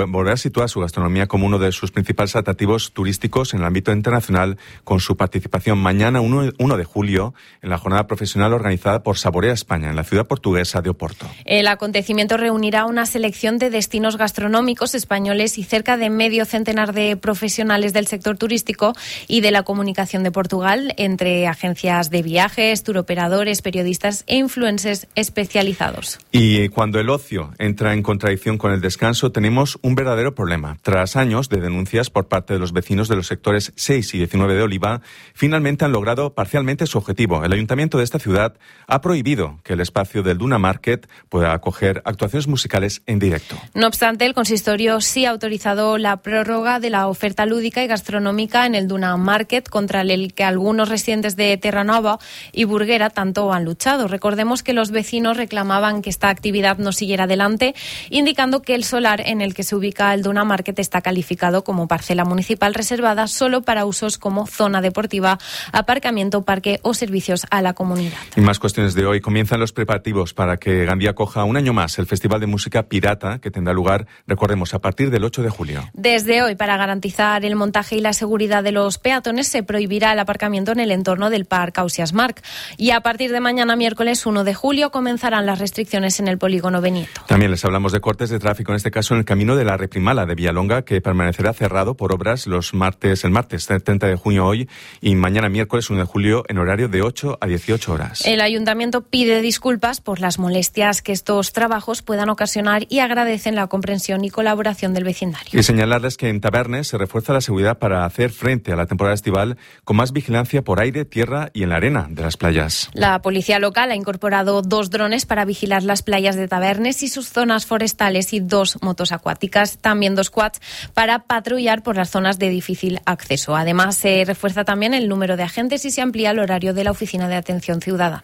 S26: su gastronomía como uno de sus principales atractivos turísticos en el ámbito internacional, con su participación mañana 1 de julio en la jornada profesional organizada por Saborea España en la ciudad portuguesa de Oporto.
S27: El acontecimiento reunirá una selección de destinos gastronómicos españoles y cerca de medio centenar de profesionales del sector turístico y de la comunicación de Portugal, entre agencias de viajes, turoperadores, periodistas e influencers especializados.
S26: Y cuando el ocio entra en contradicción con el descanso, tenemos un verdadero problema. Tras años de denuncias por parte de los vecinos de los sectores 6 y 19 de Oliva, finalmente han logrado parcialmente su objetivo. El ayuntamiento de esta ciudad ha prohibido que el espacio del Duna Market pueda acoger actuaciones musicales en directo.
S27: No obstante, el consistorio sí ha autorizado la prórroga de la oferta lúdica y gastronómica en el Duna Market, contra el que algunos residentes de Terranova y Burguera tanto han luchado. Recordemos que los vecinos reclamaban que esta actividad no siguiera adelante, indicando que el solar en el que se ubica el Duna Market está calificado como parcela municipal reservada solo para usos como zona deportiva, aparcamiento, parque o servicios a la comunidad.
S26: Y más cuestiones de hoy. Comienzan los preparativos para que Gandía acoja un año más el Festival de Música Pirata, que tendrá lugar, recordemos, a partir del 8 de julio.
S27: Desde hoy, para garantizar el montaje y la seguridad de los peatones, se prohibirá el aparcamiento en el entorno del Parc Ausiàs Marc. Y a partir de mañana, miércoles 1 de julio, comenzarán las restricciones en el polígono Benieto.
S26: También les hablamos de cortes de tráfico, en este caso en el camino de la Reprimala de Villalonga, que permanecerá cerrado por obras el martes 30 de junio hoy y mañana miércoles 1 de julio en horario de 8 a 18 horas.
S27: El ayuntamiento pide disculpas por las molestias que estos trabajos puedan ocasionar y agradecen la comprensión y colaboración del vecindario.
S26: Y señalarles que en Tabernes se refuerza la seguridad para hacer frente a la temporada estival con más vigilancia por aire, tierra y en la arena de las playas.
S27: La policía local ha incorporado 2 drones para vigilar las playas de Tabernes y sus zonas forestales y 2 motos acuáticas, también 2 quads para patrullar por las zonas de difícil acceso. Además, se refuerza también el número de agentes y se amplía el horario de la Oficina de Atención Ciudadana.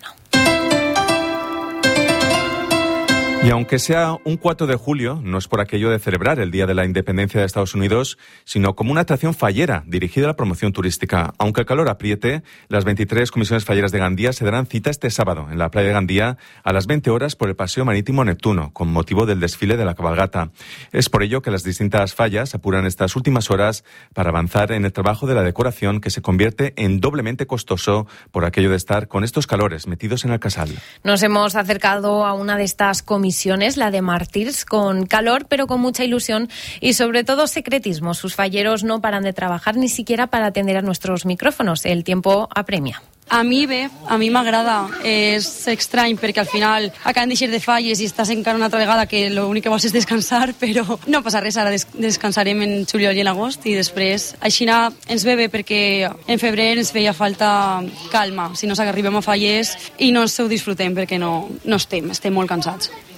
S26: Y aunque sea un 4 de julio, no es por aquello de celebrar el Día de la Independencia de Estados Unidos, sino como una atracción fallera dirigida a la promoción turística. Aunque el calor apriete, las 23 comisiones falleras de Gandía se darán cita este sábado en la playa de Gandía a las 20 horas por el Paseo Marítimo Neptuno, con motivo del desfile de la cabalgata. Es por ello que las distintas fallas apuran estas últimas horas para avanzar en el trabajo de la decoración, que se convierte en doblemente costoso por aquello de estar con estos calores metidos en el casal.
S27: Nos hemos acercado a una de estas comisiones, la de Mártirs, con calor pero con mucha ilusión y sobre todo secretismo. Sus falleros no paran de trabajar ni siquiera para atender a nuestros micrófonos. El tiempo apremia.
S13: A mi m'agrada, és estrany perquè al final acaben d'eixir de falles i estàs encara una altra vegada que l'únic que vols és descansar, però no passa res, ara descansarem en juliol i en agost i després així ens ve bé perquè en febrer ens feia falta calma, si no arribem a falles i no ens ho disfrutem perquè no estem molt cansats.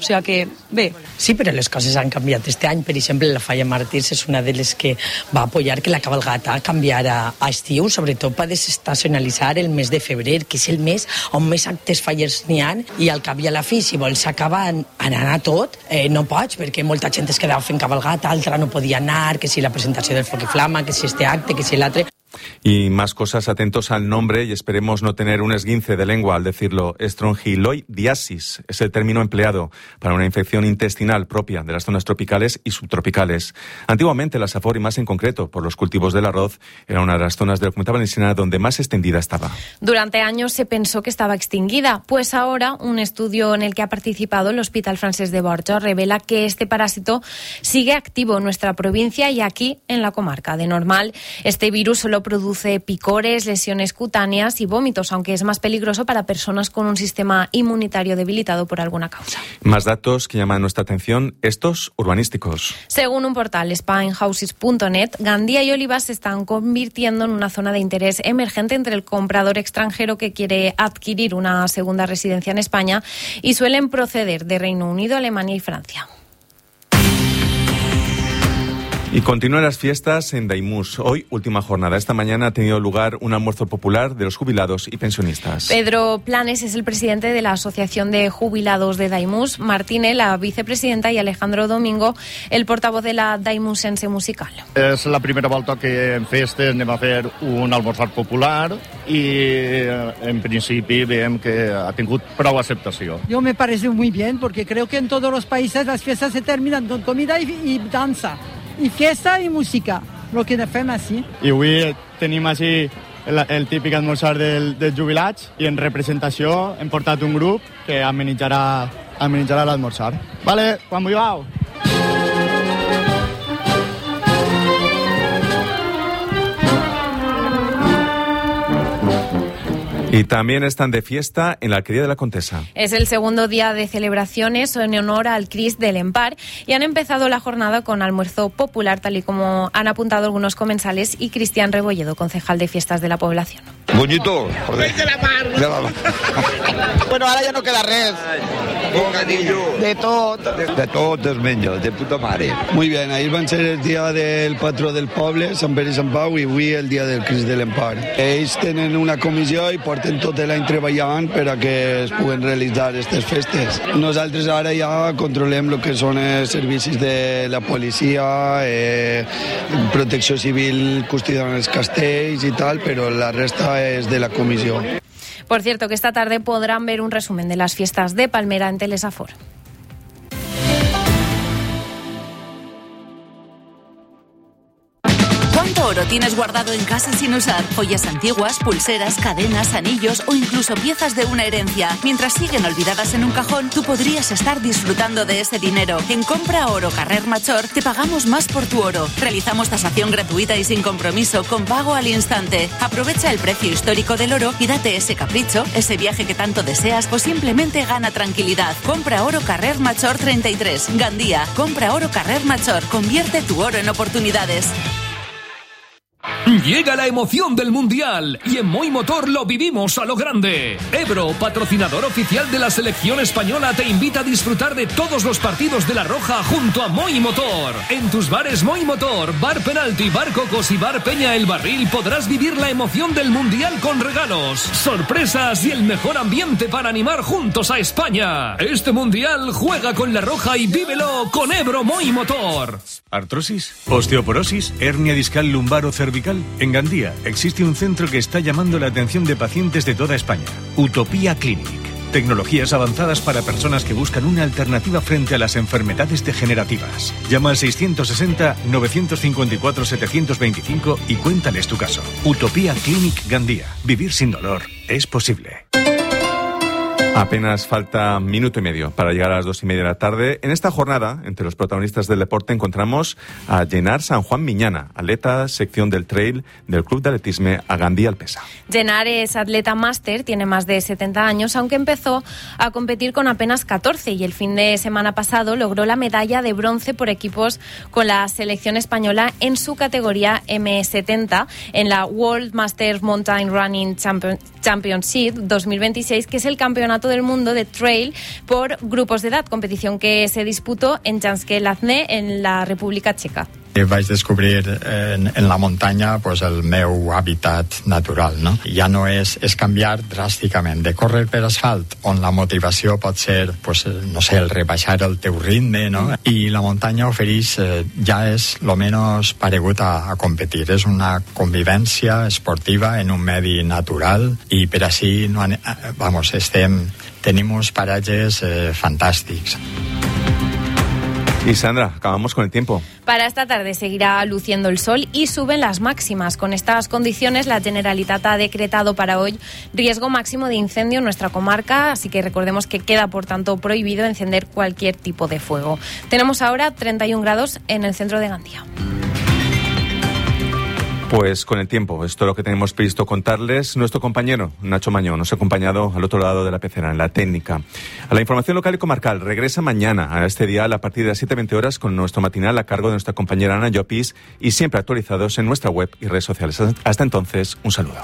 S7: O sigui que, bé.
S11: Sí, però les coses han canviat este any. Per exemple, la Falla Màrtirs és una de les que va apoyar que la cabalgata canviara a estiu, sobretot per desestacionalitzar el mes de febrer, que és el mes on més actes fallers n'hi ha, i al cap i a la fi, si vols acabar anant a tot, no pots, perquè molta gent es quedava fent cabalgata, altra no podia anar, que si la presentació del Foc i Flama, que si este acte, que si l'altre.
S26: Y más cosas, atentos al nombre y esperemos no tener un esguince de lengua al decirlo. Estrongiloidiasis es el término empleado para una infección intestinal propia de las zonas tropicales y subtropicales. Antiguamente la Safor, y más en concreto por los cultivos del arroz, era una de las zonas de la Comunidad Valenciana donde más extendida estaba.
S27: Durante años se pensó que estaba extinguida, pues ahora un estudio en el que ha participado el Hospital Francés de Borja revela que este parásito sigue activo en nuestra provincia y aquí en la comarca. De normal, este virus solo produce picores, lesiones cutáneas y vómitos, aunque es más peligroso para personas con un sistema inmunitario debilitado por alguna causa.
S26: Más datos que llaman nuestra atención, estos urbanísticos.
S27: Según un portal, spainhouses.net, Gandía y Olivas se están convirtiendo en una zona de interés emergente entre el comprador extranjero que quiere adquirir una segunda residencia en España y suelen proceder de Reino Unido, Alemania y Francia.
S26: Y continúan las fiestas en Daimús. Hoy, última jornada. Esta mañana ha tenido lugar un almuerzo popular de los jubilados y pensionistas.
S27: Pedro Planes es el presidente de la Asociación de Jubilados de Daimús, Martínez, la vicepresidenta, y Alejandro Domingo, el portavoz de la Daimusense Musical.
S14: És la primera volta que en festes anem a fer un almorzar popular i en principi veiem que ha tingut prou aceptació.
S15: Yo me parece muy bien porque creo que en todos los países las fiestas se terminan con comida y danza. I fiesta i música, el que fem així.
S16: I avui tenim així el típic almorzar dels jubilats i en representació hem portat un grup que amenitzarà l'almorzar. Vale, quan vulgueu.
S26: Y también están de fiesta en la Alquería de la Contesa.
S27: Es el segundo día de celebraciones en honor al Crist del Empar y han empezado la jornada con almuerzo popular, tal y como han apuntado algunos comensales y Cristian Rebolledo, concejal de fiestas de la población.
S17: Buñito, joder. De la mar.
S18: Bueno, ara ja no queda res.
S17: Bocadillo.
S18: De tot.
S17: De tot es menja, de puta mare.
S18: Muy bien, ahir van ser el dia del patró del poble, Sant Pere i Sant Pau, i avui el dia del Crist de l'Empar. Ells tenen una comissió i porten tot l'any treballant per a que es puguen realitzar aquestes festes. Nosaltres ara ja controlem el que són els servicis de la policia, protecció civil custodiant els castells i tal, però la resta es de la comisión.
S27: Por cierto, que esta tarde podrán ver un resumen de las fiestas de Palmera en Telesafor.
S28: ¿Cuánto oro tienes guardado en casa sin usar? Joyas antiguas, pulseras, cadenas, anillos o incluso piezas de una herencia. Mientras siguen olvidadas en un cajón, tú podrías estar disfrutando de ese dinero. En Compra Oro Carrer Major te pagamos más por tu oro. Realizamos tasación gratuita y sin compromiso, con pago al instante. Aprovecha el precio histórico del oro y date ese capricho, ese viaje que tanto deseas o simplemente gana tranquilidad. Compra Oro Carrer Major 33, Gandía. Compra Oro Carrer Major. Convierte tu oro en oportunidades.
S29: Llega la emoción del Mundial y en Moi Motor lo vivimos a lo grande. Ebro, patrocinador oficial de la selección española, te invita a disfrutar de todos los partidos de La Roja junto a Moi Motor. En tus bares Moi Motor, Bar Penalti, Bar Cocos y Bar Peña El Barril podrás vivir la emoción del Mundial con regalos, sorpresas y el mejor ambiente para animar juntos a España. Este Mundial juega con La Roja y vívelo con Ebro Moi Motor.
S30: ¿Artrosis? ¿Osteoporosis? ¿Hernia discal lumbar o cervical? En Gandía existe un centro que está llamando la atención de pacientes de toda España. Utopía Clinic. Tecnologías avanzadas para personas que buscan una alternativa frente a las enfermedades degenerativas. Llama al 660-954-725 y cuéntales tu caso. Utopía Clinic Gandía. Vivir sin dolor es posible.
S26: Apenas falta minuto y medio para llegar a las 2:30 de la tarde. En esta jornada, entre los protagonistas del deporte, encontramos a Genar San Juan Miñana, atleta sección del trail del Club de Atletisme a Gandía Alpesa.
S27: Genar es atleta máster, tiene más de 70 años, aunque empezó a competir con apenas 14 y el fin de semana pasado logró la medalla de bronce por equipos con la selección española en su categoría M70 en la World Masters Mountain Running Championship 2026, que es el campeonato Campeonato del Mundo de Trail por grupos de edad, competición que se disputó en Lázně, en la República Checa.
S2: Vaig descobrir en la muntanya pues, el meu hàbitat natural. No? Ja no és canviar dràsticament de córrer per asfalt, on la motivació pot ser pues, no sé, el rebaixar el teu ritme, no? I la muntanya ofereix ja és lo menos paregut a competir. És una convivència esportiva en un medi natural i per així no, tenim uns paratges fantàstics.
S26: Y Sandra, acabamos con el tiempo.
S27: Para esta tarde seguirá luciendo el sol y suben las máximas. Con estas condiciones, la Generalitat ha decretado para hoy riesgo máximo de incendio en nuestra comarca, así que recordemos que queda, por tanto, prohibido encender cualquier tipo de fuego. Tenemos ahora 31 grados en el centro de Gandía.
S26: Pues con el tiempo, esto es lo que tenemos previsto contarles. Nuestro compañero Nacho Mañón nos ha acompañado al otro lado de la pecera, en la técnica. A la información local y comarcal regresa mañana a este día a partir de las 7:20 horas con nuestro matinal a cargo de nuestra compañera Ana Llopis y siempre actualizados en nuestra web y redes sociales. Hasta entonces, un saludo.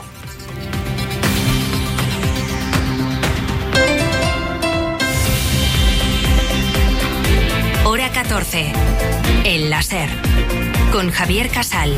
S10: Hora 14. El láser. Con Javier Casal.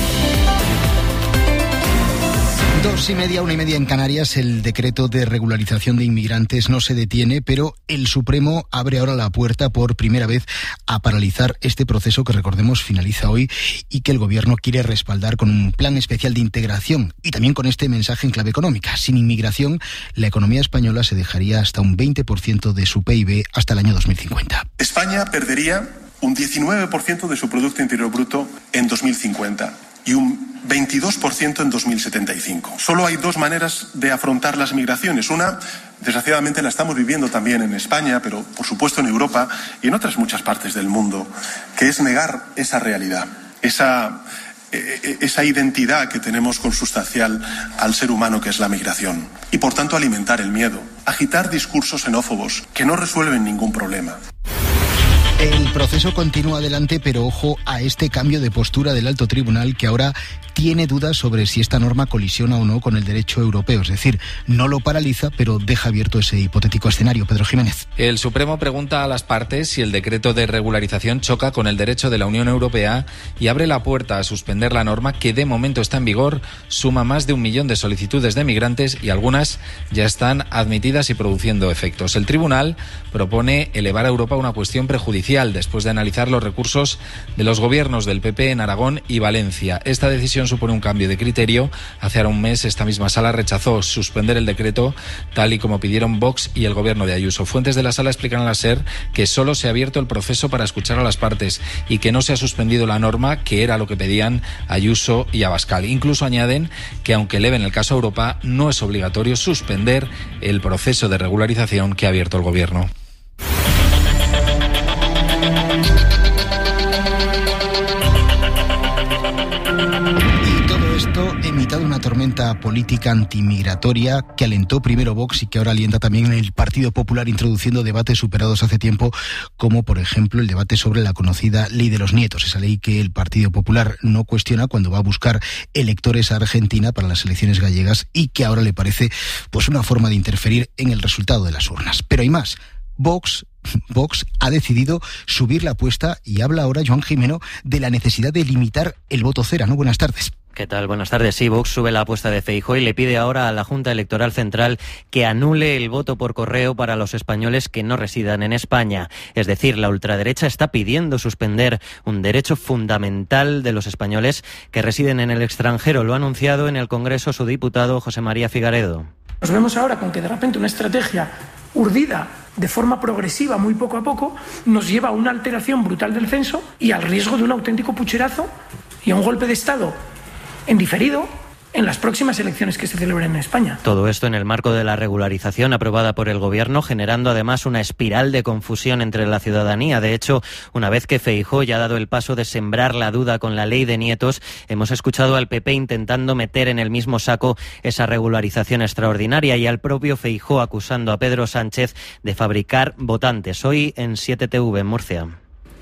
S3: 2:30, 1:30 en Canarias. El decreto de regularización de inmigrantes no se detiene, pero el Supremo abre ahora la puerta por primera vez a paralizar este proceso que, recordemos, finaliza hoy y que el Gobierno quiere respaldar con un plan especial de integración y también con este mensaje en clave económica. Sin inmigración, la economía española se dejaría hasta un 20% de su PIB hasta el año 2050.
S4: España perdería un 19% de su Producto Interior Bruto en 2050 y un 22% en 2075. Solo hay dos maneras de afrontar las migraciones. Una, desgraciadamente, la estamos viviendo también en España, pero por supuesto en Europa y en otras muchas partes del mundo, que es negar esa realidad, esa identidad que tenemos consustancial al ser humano, que es la migración. Y por tanto alimentar el miedo, agitar discursos xenófobos que no resuelven ningún problema.
S3: El proceso continúa adelante, pero ojo a este cambio de postura del Alto Tribunal, que ahora tiene dudas sobre si esta norma colisiona o no con el derecho europeo. Es decir, no lo paraliza, pero deja abierto ese hipotético escenario. Pedro Jiménez.
S7: El Supremo pregunta a las partes si el decreto de regularización choca con el derecho de la Unión Europea y abre la puerta a suspender la norma que de momento está en vigor, suma más de 1 millón de solicitudes de migrantes y algunas ya están admitidas y produciendo efectos. El Tribunal propone elevar a Europa una cuestión prejudicial después de analizar los recursos de los gobiernos del PP en Aragón y Valencia. Esta decisión supone un cambio de criterio. Hace ahora un mes esta misma sala rechazó suspender el decreto tal y como pidieron Vox y el gobierno de Ayuso. Fuentes de la sala explican a la SER que solo se ha abierto el proceso para escuchar a las partes y que no se ha suspendido la norma, que era lo que pedían Ayuso y Abascal. Incluso añaden que aunque eleven el caso a Europa, no es obligatorio suspender el proceso de regularización que ha abierto el gobierno.
S3: En mitad de una tormenta política antimigratoria que alentó primero Vox y que ahora alienta también el Partido Popular, introduciendo debates superados hace tiempo, como por ejemplo el debate sobre la conocida Ley de los Nietos, esa ley que el Partido Popular no cuestiona cuando va a buscar electores a Argentina para las elecciones gallegas y que ahora le parece pues una forma de interferir en el resultado de las urnas. Pero hay más. Vox ha decidido subir la apuesta y habla ahora Joan Gimeno de la necesidad de limitar el voto cera, ¿no? Buenas tardes.
S20: ¿Qué tal? Buenas tardes. Sí, Vox sube la apuesta de Feijóo y le pide ahora a la Junta Electoral Central que anule el voto por correo para los españoles que no residan en España. Es decir, la ultraderecha está pidiendo suspender un derecho fundamental de los españoles que residen en el extranjero. Lo ha anunciado en el Congreso su diputado José María Figaredo.
S21: Nos vemos ahora con que de repente una estrategia urdida de forma progresiva, muy poco a poco, nos lleva a una alteración brutal del censo y al riesgo de un auténtico pucherazo y a un golpe de Estado en diferido en las próximas elecciones que se celebren en España.
S20: Todo esto en el marco de la regularización aprobada por el Gobierno, generando además una espiral de confusión entre la ciudadanía. De hecho, una vez que Feijóo ya ha dado el paso de sembrar la duda con la ley de nietos, hemos escuchado al PP intentando meter en el mismo saco esa regularización extraordinaria y al propio Feijóo acusando a Pedro Sánchez de fabricar votantes. Hoy en 7TV en Murcia.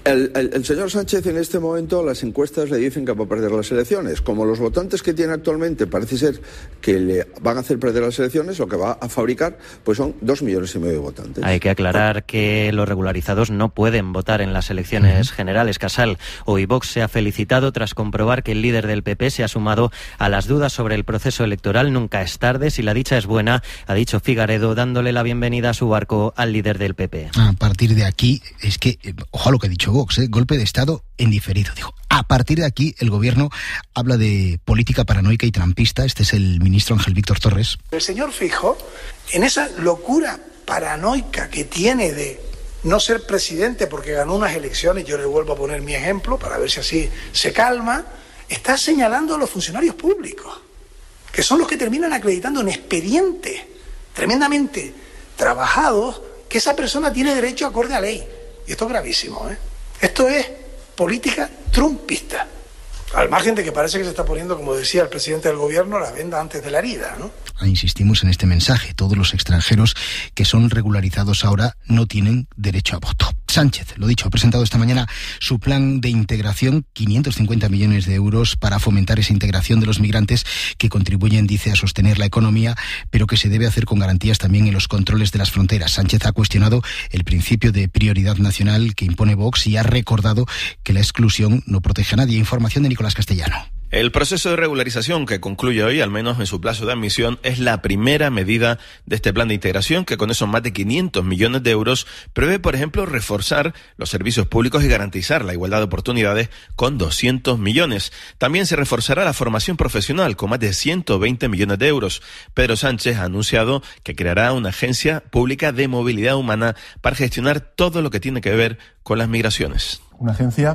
S1: El señor Sánchez en este momento las encuestas le dicen que va a perder las elecciones. Como los votantes que tiene actualmente parece ser que le van a hacer perder las elecciones, lo que va a fabricar pues son 2,5 millones de votantes.
S20: Hay que aclarar que los regularizados no pueden votar en las elecciones generales. Casal, hoy Vox se ha felicitado tras comprobar que el líder del PP se ha sumado a las dudas sobre el proceso electoral. Nunca es tarde, si la dicha es buena, ha dicho Figaredo, dándole la bienvenida a su barco al líder del PP.
S3: A partir de aquí, es que, ojo a lo que ha dicho Vox, golpe de Estado en diferido. Dijo, a partir de aquí el gobierno habla de política paranoica y trampista. Este es el ministro Ángel Víctor Torres.
S5: El señor Feijóo, en esa locura paranoica que tiene de no ser presidente porque ganó unas elecciones, yo le vuelvo a poner mi ejemplo para ver si así se calma, está señalando a los funcionarios públicos, que son los que terminan acreditando en expedientes tremendamente trabajados que esa persona tiene derecho acorde a ley. Y esto es gravísimo, ¿eh? Esto es política trumpista. Al margen de que parece que se está poniendo, como decía el presidente del gobierno, la venda antes de la herida, ¿no?
S3: Insistimos en este mensaje. Todos los extranjeros que son regularizados ahora no tienen derecho a voto. Sánchez, lo dicho, ha presentado esta mañana su plan de integración, 550 millones de euros para fomentar esa integración de los migrantes que contribuyen, dice, a sostener la economía, pero que se debe hacer con garantías también en los controles de las fronteras. Sánchez ha cuestionado el principio de prioridad nacional que impone Vox y ha recordado que la exclusión no protege a nadie. Información de Nicolás Castellano.
S6: El proceso de regularización que concluye hoy, al menos en su plazo de admisión, es la primera medida de este plan de integración que con esos más de 500 millones de euros prevé, por ejemplo, reforzar los servicios públicos y garantizar la igualdad de oportunidades con 200 millones. También se reforzará la formación profesional con más de 120 millones de euros. Pedro Sánchez ha anunciado que creará una agencia pública de movilidad humana para gestionar todo lo que tiene que ver con las migraciones.
S8: Una agencia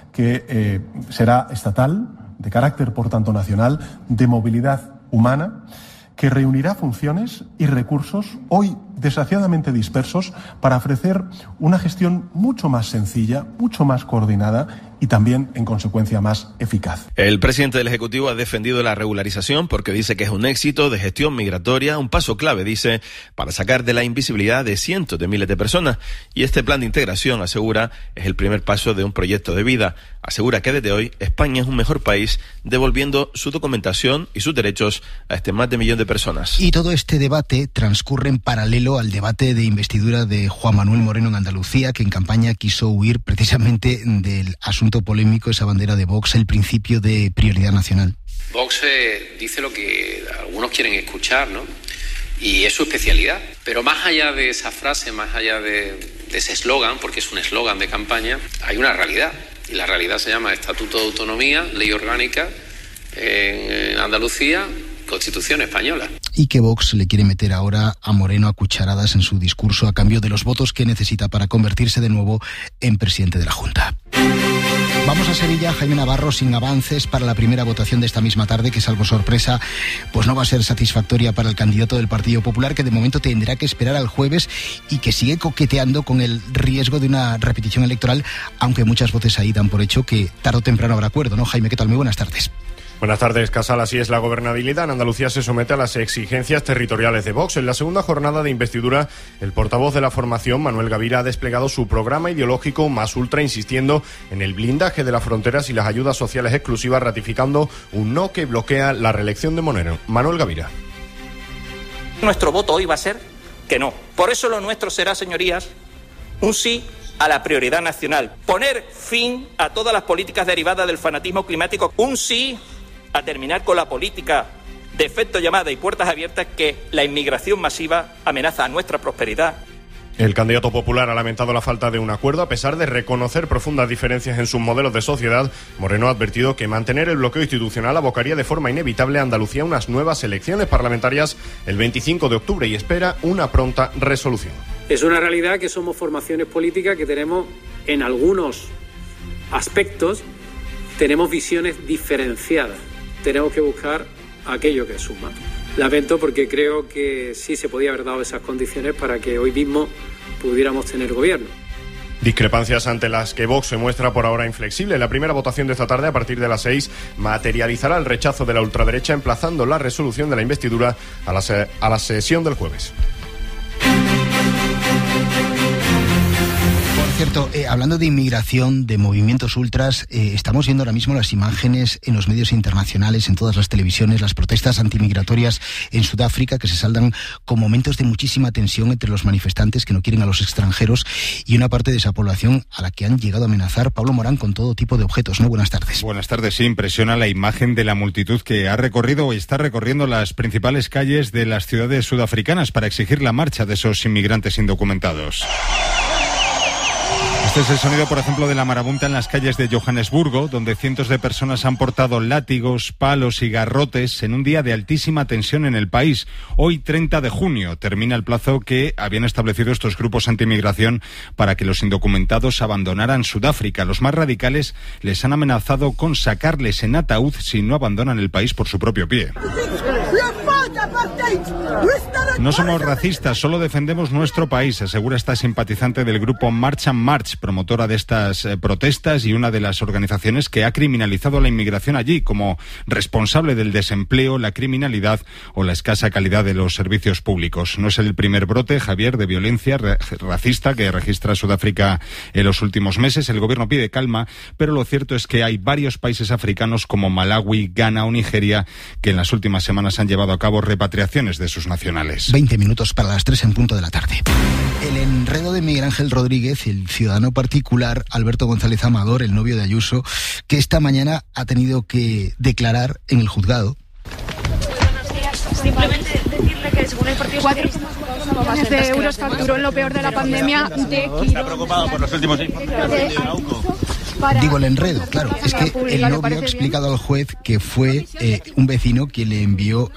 S8: que será estatal, de carácter, por tanto, nacional, de movilidad humana, que reunirá funciones y recursos hoy desgraciadamente dispersos para ofrecer una gestión mucho más sencilla, mucho más coordinada y también, en consecuencia, más eficaz.
S6: El presidente del Ejecutivo ha defendido la regularización porque dice que es un éxito de gestión migratoria, un paso clave, dice, para sacar de la invisibilidad de cientos de miles de personas. Y este plan de integración, asegura, es el primer paso de un proyecto de vida. Asegura que desde hoy España es un mejor país, devolviendo su documentación y sus derechos a este más de 1 millón de personas.
S3: Y todo este debate transcurre en paralelo al debate de investidura de Juan Manuel Moreno en Andalucía, que en campaña quiso huir precisamente del asunto polémico, esa bandera de Vox, el principio de prioridad nacional.
S9: Vox dice lo que algunos quieren escuchar, ¿no? Y es su especialidad. Pero más allá de esa frase, más allá de ese eslogan, porque es un eslogan de campaña, hay una realidad. Y la realidad se llama Estatuto de Autonomía, Ley Orgánica en Andalucía, Constitución española.
S3: Y que Vox le quiere meter ahora a Moreno a cucharadas en su discurso a cambio de los votos que necesita para convertirse de nuevo en presidente de la Junta. Vamos a Sevilla. Jaime Navarro, sin avances para la primera votación de esta misma tarde, que salvo sorpresa, pues no va a ser satisfactoria para el candidato del Partido Popular, que de momento tendrá que esperar al jueves y que sigue coqueteando con el riesgo de una repetición electoral, aunque muchas voces ahí dan por hecho que tarde o temprano habrá acuerdo, ¿no? Jaime, ¿qué tal? Muy buenas tardes.
S19: Buenas tardes, Casal. Así es la gobernabilidad. En Andalucía se somete a las exigencias territoriales de Vox. En la segunda jornada de investidura, el portavoz de la formación, Manuel Gavira, ha desplegado su programa ideológico más ultra, insistiendo en el blindaje de las fronteras y las ayudas sociales exclusivas, ratificando un no que bloquea la reelección de Moreno. Manuel Gavira.
S22: Nuestro voto hoy va a ser que no. Por eso lo nuestro será, señorías, un sí a la prioridad nacional. Poner fin a todas las políticas derivadas del fanatismo climático. Un sí a terminar con la política de efecto llamada y puertas abiertas que la inmigración masiva amenaza a nuestra prosperidad.
S19: El candidato popular ha lamentado la falta de un acuerdo. A pesar de reconocer profundas diferencias en sus modelos de sociedad, Moreno ha advertido que mantener el bloqueo institucional abocaría de forma inevitable a Andalucía a unas nuevas elecciones parlamentarias el 25 de octubre y espera una pronta resolución.
S23: Es una realidad que somos formaciones políticas que tenemos, en algunos aspectos, tenemos visiones diferenciadas. Tenemos que buscar aquello que suma. Lamento porque creo que sí se podía haber dado esas condiciones para que hoy mismo pudiéramos tener gobierno.
S19: Discrepancias ante las que Vox se muestra por ahora inflexible. La primera votación de esta tarde, a partir de las 6, materializará el rechazo de la ultraderecha, emplazando la resolución de la investidura a la sesión del jueves.
S3: Por cierto, cierto, hablando de inmigración, de movimientos ultras, estamos viendo ahora mismo las imágenes en los medios internacionales, en todas las televisiones, las protestas antimigratorias en Sudáfrica, que se saldan con momentos de muchísima tensión entre los manifestantes que no quieren a los extranjeros y una parte de esa población a la que han llegado a amenazar, Pablo Morán, con todo tipo de objetos, ¿no? Buenas tardes.
S11: Buenas tardes. Sí, impresiona la imagen de la multitud que ha recorrido o está recorriendo las principales calles de las ciudades sudafricanas para exigir la marcha de esos inmigrantes indocumentados. Este es el sonido, por ejemplo, de la marabunta en las calles de Johannesburgo, donde cientos de personas han portado látigos, palos y garrotes en un día de altísima tensión en el país. Hoy, 30 de junio, termina el plazo que habían establecido estos grupos anti-inmigración para que los indocumentados abandonaran Sudáfrica. Los más radicales les han amenazado con sacarles en ataúd si no abandonan el país por su propio pie. No somos racistas, solo defendemos nuestro país, asegura esta simpatizante del grupo March and March, promotora de estas protestas y una de las organizaciones que ha criminalizado la inmigración allí como responsable del desempleo, la criminalidad o la escasa calidad de los servicios públicos. No es el primer brote, Javier, de violencia racista que registra Sudáfrica en los últimos meses. El gobierno pide calma, pero lo cierto es que hay varios países africanos como Malawi, Ghana o Nigeria que en las últimas semanas han llevado a cabo repatriaciones de sus nacionales.
S3: 20 minutos para las 3 en punto de la tarde. El enredo de Miguel Ángel Rodríguez, el ciudadano particular Alberto González Amador, el novio de Ayuso, que esta mañana ha tenido que declarar en el juzgado.
S12: Buenos días. Simplemente decirle que según el Partido Socialista 4 millones de euros facturó en lo peor de la pandemia de
S11: ¿Está preocupado por los últimos informes de AUCO?
S3: Digo, el enredo, claro, es que el novio ha explicado al juez que fue un vecino quien le envió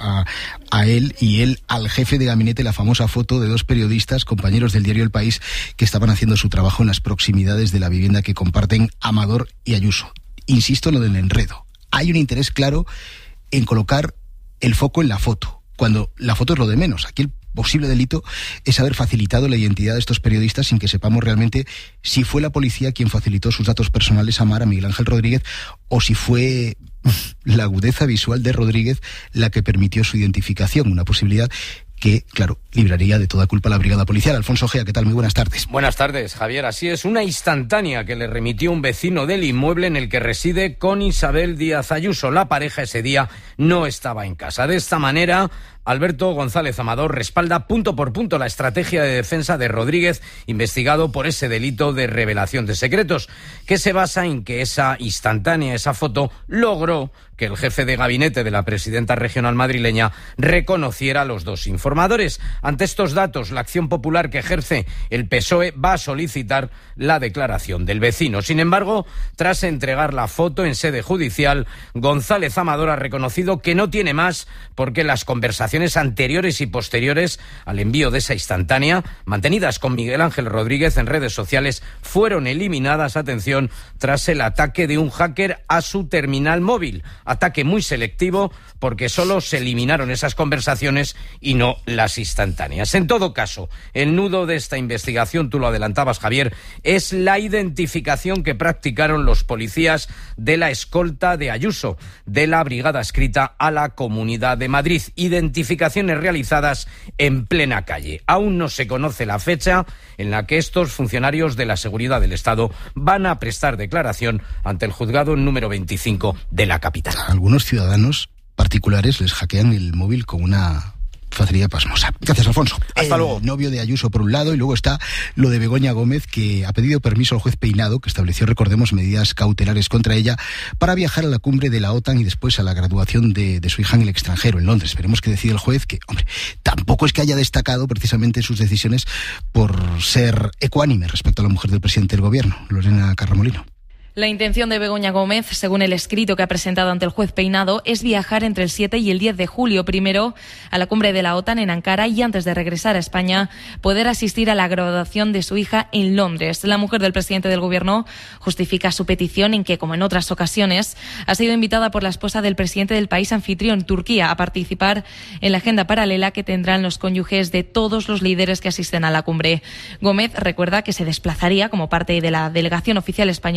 S3: a él y él al jefe de gabinete la famosa foto de dos periodistas, compañeros del diario El País, que estaban haciendo su trabajo en las proximidades de la vivienda que comparten Amador y Ayuso. Insisto en lo del enredo. Hay un interés claro en colocar el foco en la foto, cuando la foto es lo de menos. Aquí el posible delito es haber facilitado la identidad de estos periodistas sin que sepamos realmente si fue la policía quien facilitó sus datos personales a Miguel Ángel Rodríguez o si fue la agudeza visual de Rodríguez la que permitió su identificación, una posibilidad que, claro, libraría de toda culpa a la brigada policial. Alfonso Ojea, ¿qué tal? Muy buenas tardes.
S13: Buenas tardes, Javier. Así es, una instantánea que le remitió un vecino del inmueble en el que reside con Isabel Díaz Ayuso. La pareja ese día no estaba en casa. De esta manera, Alberto González Amador respalda punto por punto la estrategia de defensa de Rodríguez, investigado por ese delito de revelación de secretos, que se basa en que esa instantánea, esa foto, logró que el jefe de gabinete de la presidenta regional madrileña reconociera a los dos informadores. Ante estos datos, la acción popular que ejerce el PSOE va a solicitar la declaración del vecino. Sin embargo, tras entregar la foto en sede judicial, González Amador ha reconocido que no tiene más porque las conversaciones anteriores y posteriores al envío de esa instantánea, mantenidas con Miguel Ángel Rodríguez en redes sociales, fueron eliminadas, atención, tras el ataque de un hacker a su terminal móvil. Ataque muy selectivo porque solo se eliminaron esas conversaciones y no las instantáneas. En todo caso, el nudo de esta investigación, tú lo adelantabas, Javier, es la identificación que practicaron los policías de la escolta de Ayuso, de la brigada adscrita a la Comunidad de Madrid. Identificaciones realizadas en plena calle. Aún no se conoce la fecha en la que estos funcionarios de la seguridad del Estado van a prestar declaración ante el juzgado número 25 de la capital.
S3: A algunos ciudadanos particulares les hackean el móvil con una facilidad pasmosa. Gracias, Alfonso.
S13: Hasta luego.
S3: El novio de Ayuso por un lado, y luego está lo de Begoña Gómez, que ha pedido permiso al juez Peinado, que estableció, recordemos, medidas cautelares contra ella para viajar a la cumbre de la OTAN y después a la graduación de su hija en el extranjero, en Londres. Veremos qué decide el juez, que, hombre, tampoco es que haya destacado precisamente sus decisiones por ser ecuánime respecto a la mujer del presidente del gobierno, Lorena Carramolino.
S27: La intención de Begoña Gómez, según el escrito que ha presentado ante el juez Peinado, es viajar entre el 7 y el 10 de julio, primero a la cumbre de la OTAN en Ankara y antes de regresar a España poder asistir a la graduación de su hija en Londres. La mujer del presidente del gobierno justifica su petición en que, como en otras ocasiones, ha sido invitada por la esposa del presidente del país anfitrión, Turquía, a participar en la agenda paralela que tendrán los cónyuges de todos los líderes que asisten a la cumbre. Gómez recuerda que se desplazaría como parte de la delegación oficial española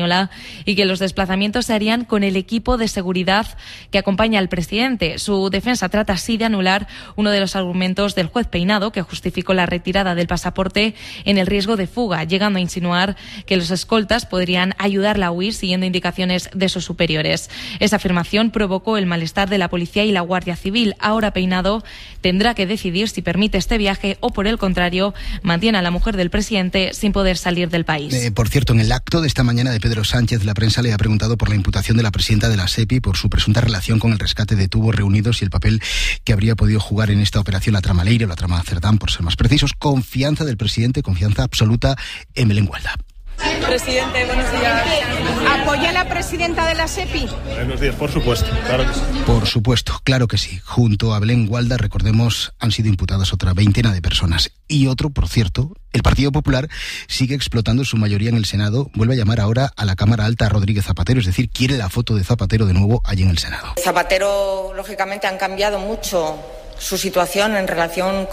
S14: y que los desplazamientos se harían con el equipo de seguridad que acompaña al presidente. Su defensa trata así de anular uno de los argumentos del juez Peinado, que justificó la retirada del pasaporte en el riesgo de fuga, llegando a insinuar que los escoltas podrían ayudarla a huir siguiendo indicaciones de sus superiores. Esa afirmación provocó el malestar de la policía y la Guardia Civil. Ahora Peinado tendrá que decidir si permite este viaje o, por el contrario, mantiene a la mujer del presidente sin poder salir del país.
S3: Por cierto, en el acto de esta mañana de Pedro Sánchez, la prensa le ha preguntado por la imputación de la presidenta de la SEPI por su presunta relación con el rescate de tubos reunidos y el papel que habría podido jugar en esta operación la trama Leire o la trama Cerdán, por ser más precisos. Confianza del presidente, confianza absoluta en Belén Gualda.
S15: Presidente, buenos días. ¿Apoya a la presidenta de la SEPI?
S8: Buenos días, por supuesto, claro que sí.
S3: Por supuesto, claro que sí. Junto a Belén Gualda, recordemos, han sido imputadas otra veintena de personas. Y otro, por cierto, el Partido Popular sigue explotando su mayoría en el Senado. Vuelve a llamar ahora a la Cámara Alta a Rodríguez Zapatero, es decir, quiere la foto de Zapatero de nuevo allí en el Senado.
S16: Zapatero, lógicamente, han cambiado mucho su situación en relación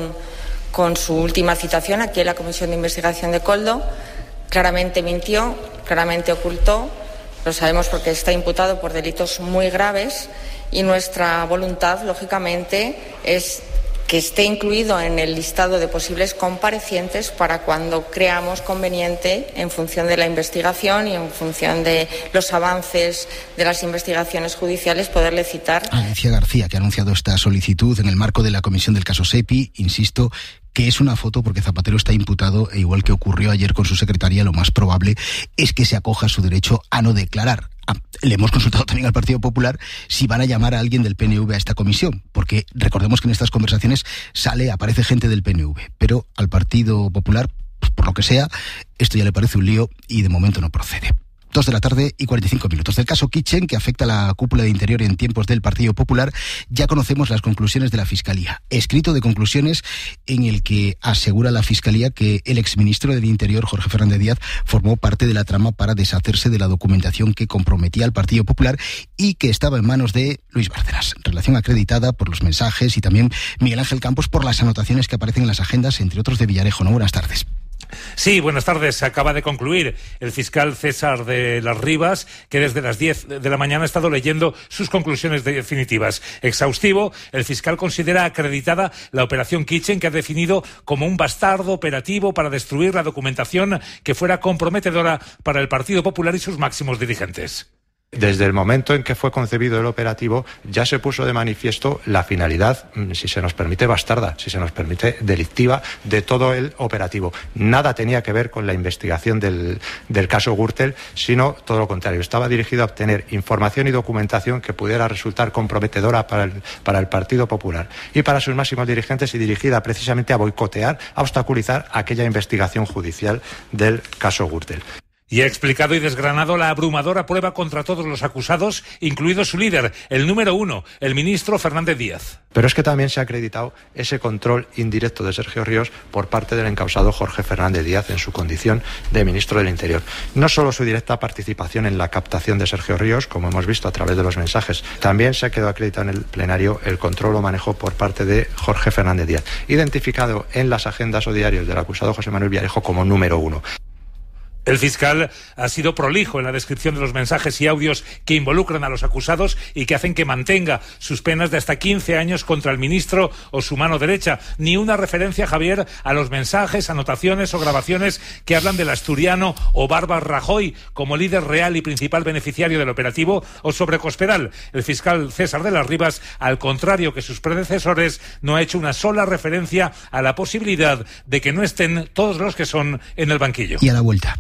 S16: con su última citación aquí en la Comisión de Investigación de Koldo. Claramente mintió, claramente ocultó, lo sabemos porque está imputado por delitos muy graves y nuestra voluntad, lógicamente, es que esté incluido en el listado de posibles comparecientes para cuando creamos conveniente, en función de la investigación y en función de los avances de las investigaciones judiciales, poderle citar.
S3: Alicia García, que ha anunciado esta solicitud en el marco de la comisión del caso SEPI, insisto, que es una foto porque Zapatero está imputado e igual que ocurrió ayer con su secretaria, lo más probable es que se acoja a su derecho a no declarar. Le hemos consultado también al Partido Popular si van a llamar a alguien del PNV a esta comisión, porque recordemos que en estas conversaciones aparece gente del PNV, pero al Partido Popular, pues por lo que sea, esto ya le parece un lío y de momento no procede. 2:45 p.m. Del caso Kitchen, que afecta a la cúpula de Interior en tiempos del Partido Popular, ya conocemos las conclusiones de la Fiscalía. Escrito de conclusiones en el que asegura la Fiscalía que el exministro del Interior, Jorge Fernández Díaz, formó parte de la trama para deshacerse de la documentación que comprometía al Partido Popular y que estaba en manos de Luis Bárcenas. Relación acreditada por los mensajes y también Miguel Ángel Campos por las anotaciones que aparecen en las agendas, entre otros de Villarejo. ¿No? Buenas tardes.
S17: Sí, buenas tardes. Se acaba de concluir el fiscal César de las Rivas, que desde las 10 de la mañana ha estado leyendo sus conclusiones definitivas. Exhaustivo, el fiscal considera acreditada la operación Kitchen, que ha definido como un bastardo operativo para destruir la documentación que fuera comprometedora para el Partido Popular y sus máximos dirigentes.
S18: Desde el momento en que fue concebido el operativo ya se puso de manifiesto la finalidad, si se nos permite bastarda, si se nos permite delictiva, de todo el operativo. Nada tenía que ver con la investigación del caso Gürtel, sino todo lo contrario. Estaba dirigido a obtener información y documentación que pudiera resultar comprometedora para el Partido Popular y para sus máximos dirigentes, y dirigida precisamente a boicotear, a obstaculizar aquella investigación judicial del caso Gürtel.
S17: Y ha explicado y desgranado la abrumadora prueba contra todos los acusados, incluido su líder, el número 1, el ministro Fernández Díaz.
S18: Pero es que también se ha acreditado ese control indirecto de Sergio Ríos por parte del encausado Jorge Fernández Díaz en su condición de ministro del Interior. No solo su directa participación en la captación de Sergio Ríos, como hemos visto a través de los mensajes, también se ha quedado acreditado en el plenario el control o manejo por parte de Jorge Fernández Díaz, identificado en las agendas o diarios del acusado José Manuel Villarejo como número 1.
S17: El fiscal ha sido prolijo en la descripción de los mensajes y audios que involucran a los acusados y que hacen que mantenga sus penas de hasta 15 años contra el ministro o su mano derecha. Ni una referencia, Javier, a los mensajes, anotaciones o grabaciones que hablan del asturiano o Bárbara Rajoy como líder real y principal beneficiario del operativo, o sobre Cospedal. El fiscal César de las Rivas, al contrario que sus predecesores, no ha hecho una sola referencia a la posibilidad de que no estén todos los que son en el banquillo.
S3: Y a la vuelta.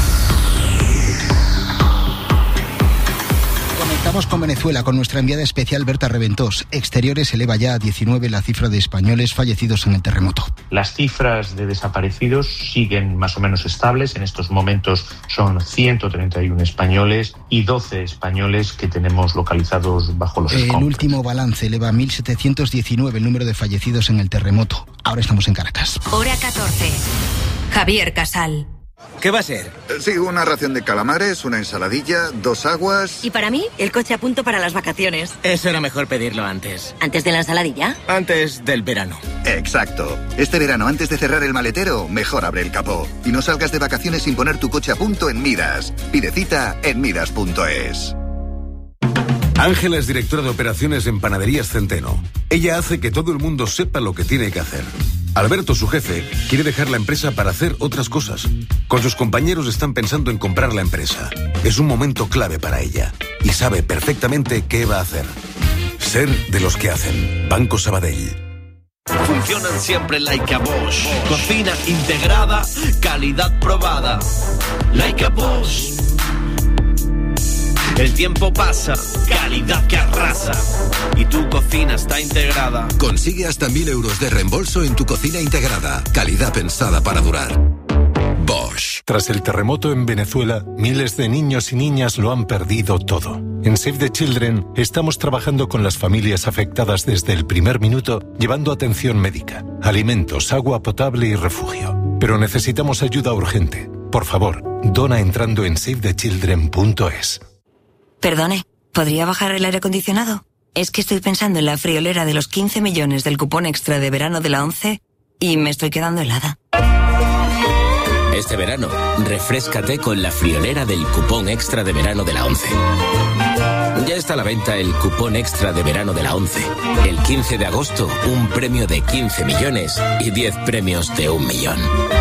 S3: Conectamos con Venezuela con nuestra enviada especial Berta Reventós. Exteriores eleva ya a 19 la cifra de españoles fallecidos en el terremoto.
S24: Las cifras de desaparecidos siguen más o menos estables. En estos momentos son 131 españoles y 12 españoles que tenemos localizados bajo los escombros.
S3: El último balance eleva a 1.719 el número de fallecidos en el terremoto. Ahora estamos en Caracas.
S10: Hora 14. Javier Casal.
S1: ¿Qué va a ser?
S2: Sí, una ración de calamares, una ensaladilla, 2 aguas...
S4: Y para mí, el coche a punto para las vacaciones.
S1: Eso era mejor pedirlo antes.
S4: ¿Antes de la ensaladilla?
S1: Antes del verano.
S2: Exacto. Este verano, antes de cerrar el maletero, mejor abre el capó. Y no salgas de vacaciones sin poner tu coche a punto en Midas. Pide cita en midas.es.
S7: Ángela es directora de operaciones en Panaderías Centeno. Ella hace que todo el mundo sepa lo que tiene que hacer. Alberto, su jefe, quiere dejar la empresa para hacer otras cosas. Con sus compañeros están pensando en comprar la empresa. Es un momento clave para ella y sabe perfectamente qué va a hacer. Ser de los que hacen. Banco Sabadell.
S21: Funcionan siempre like a Bosch. Cocina integrada, calidad probada. Like a Bosch. El tiempo pasa, calidad que arrasa. Y tu cocina está integrada.
S25: Consigue hasta 1.000 euros de reembolso en tu cocina integrada. Calidad pensada para durar. Bosch.
S26: Tras el terremoto en Venezuela, miles de niños y niñas lo han perdido todo. En Save the Children estamos trabajando con las familias afectadas desde el primer minuto, llevando atención médica, alimentos, agua potable y refugio. Pero necesitamos ayuda urgente. Por favor, dona entrando en savethechildren.es.
S4: Perdone, ¿podría bajar el aire acondicionado? Es que estoy pensando en la friolera de los 15 millones del cupón extra de verano de la ONCE y me estoy quedando helada.
S28: Este verano, refréscate con la friolera del cupón extra de verano de la ONCE. Ya está a la venta el cupón extra de verano de la ONCE. El 15 de agosto, un premio de 15 millones y 10 premios de 1 millón.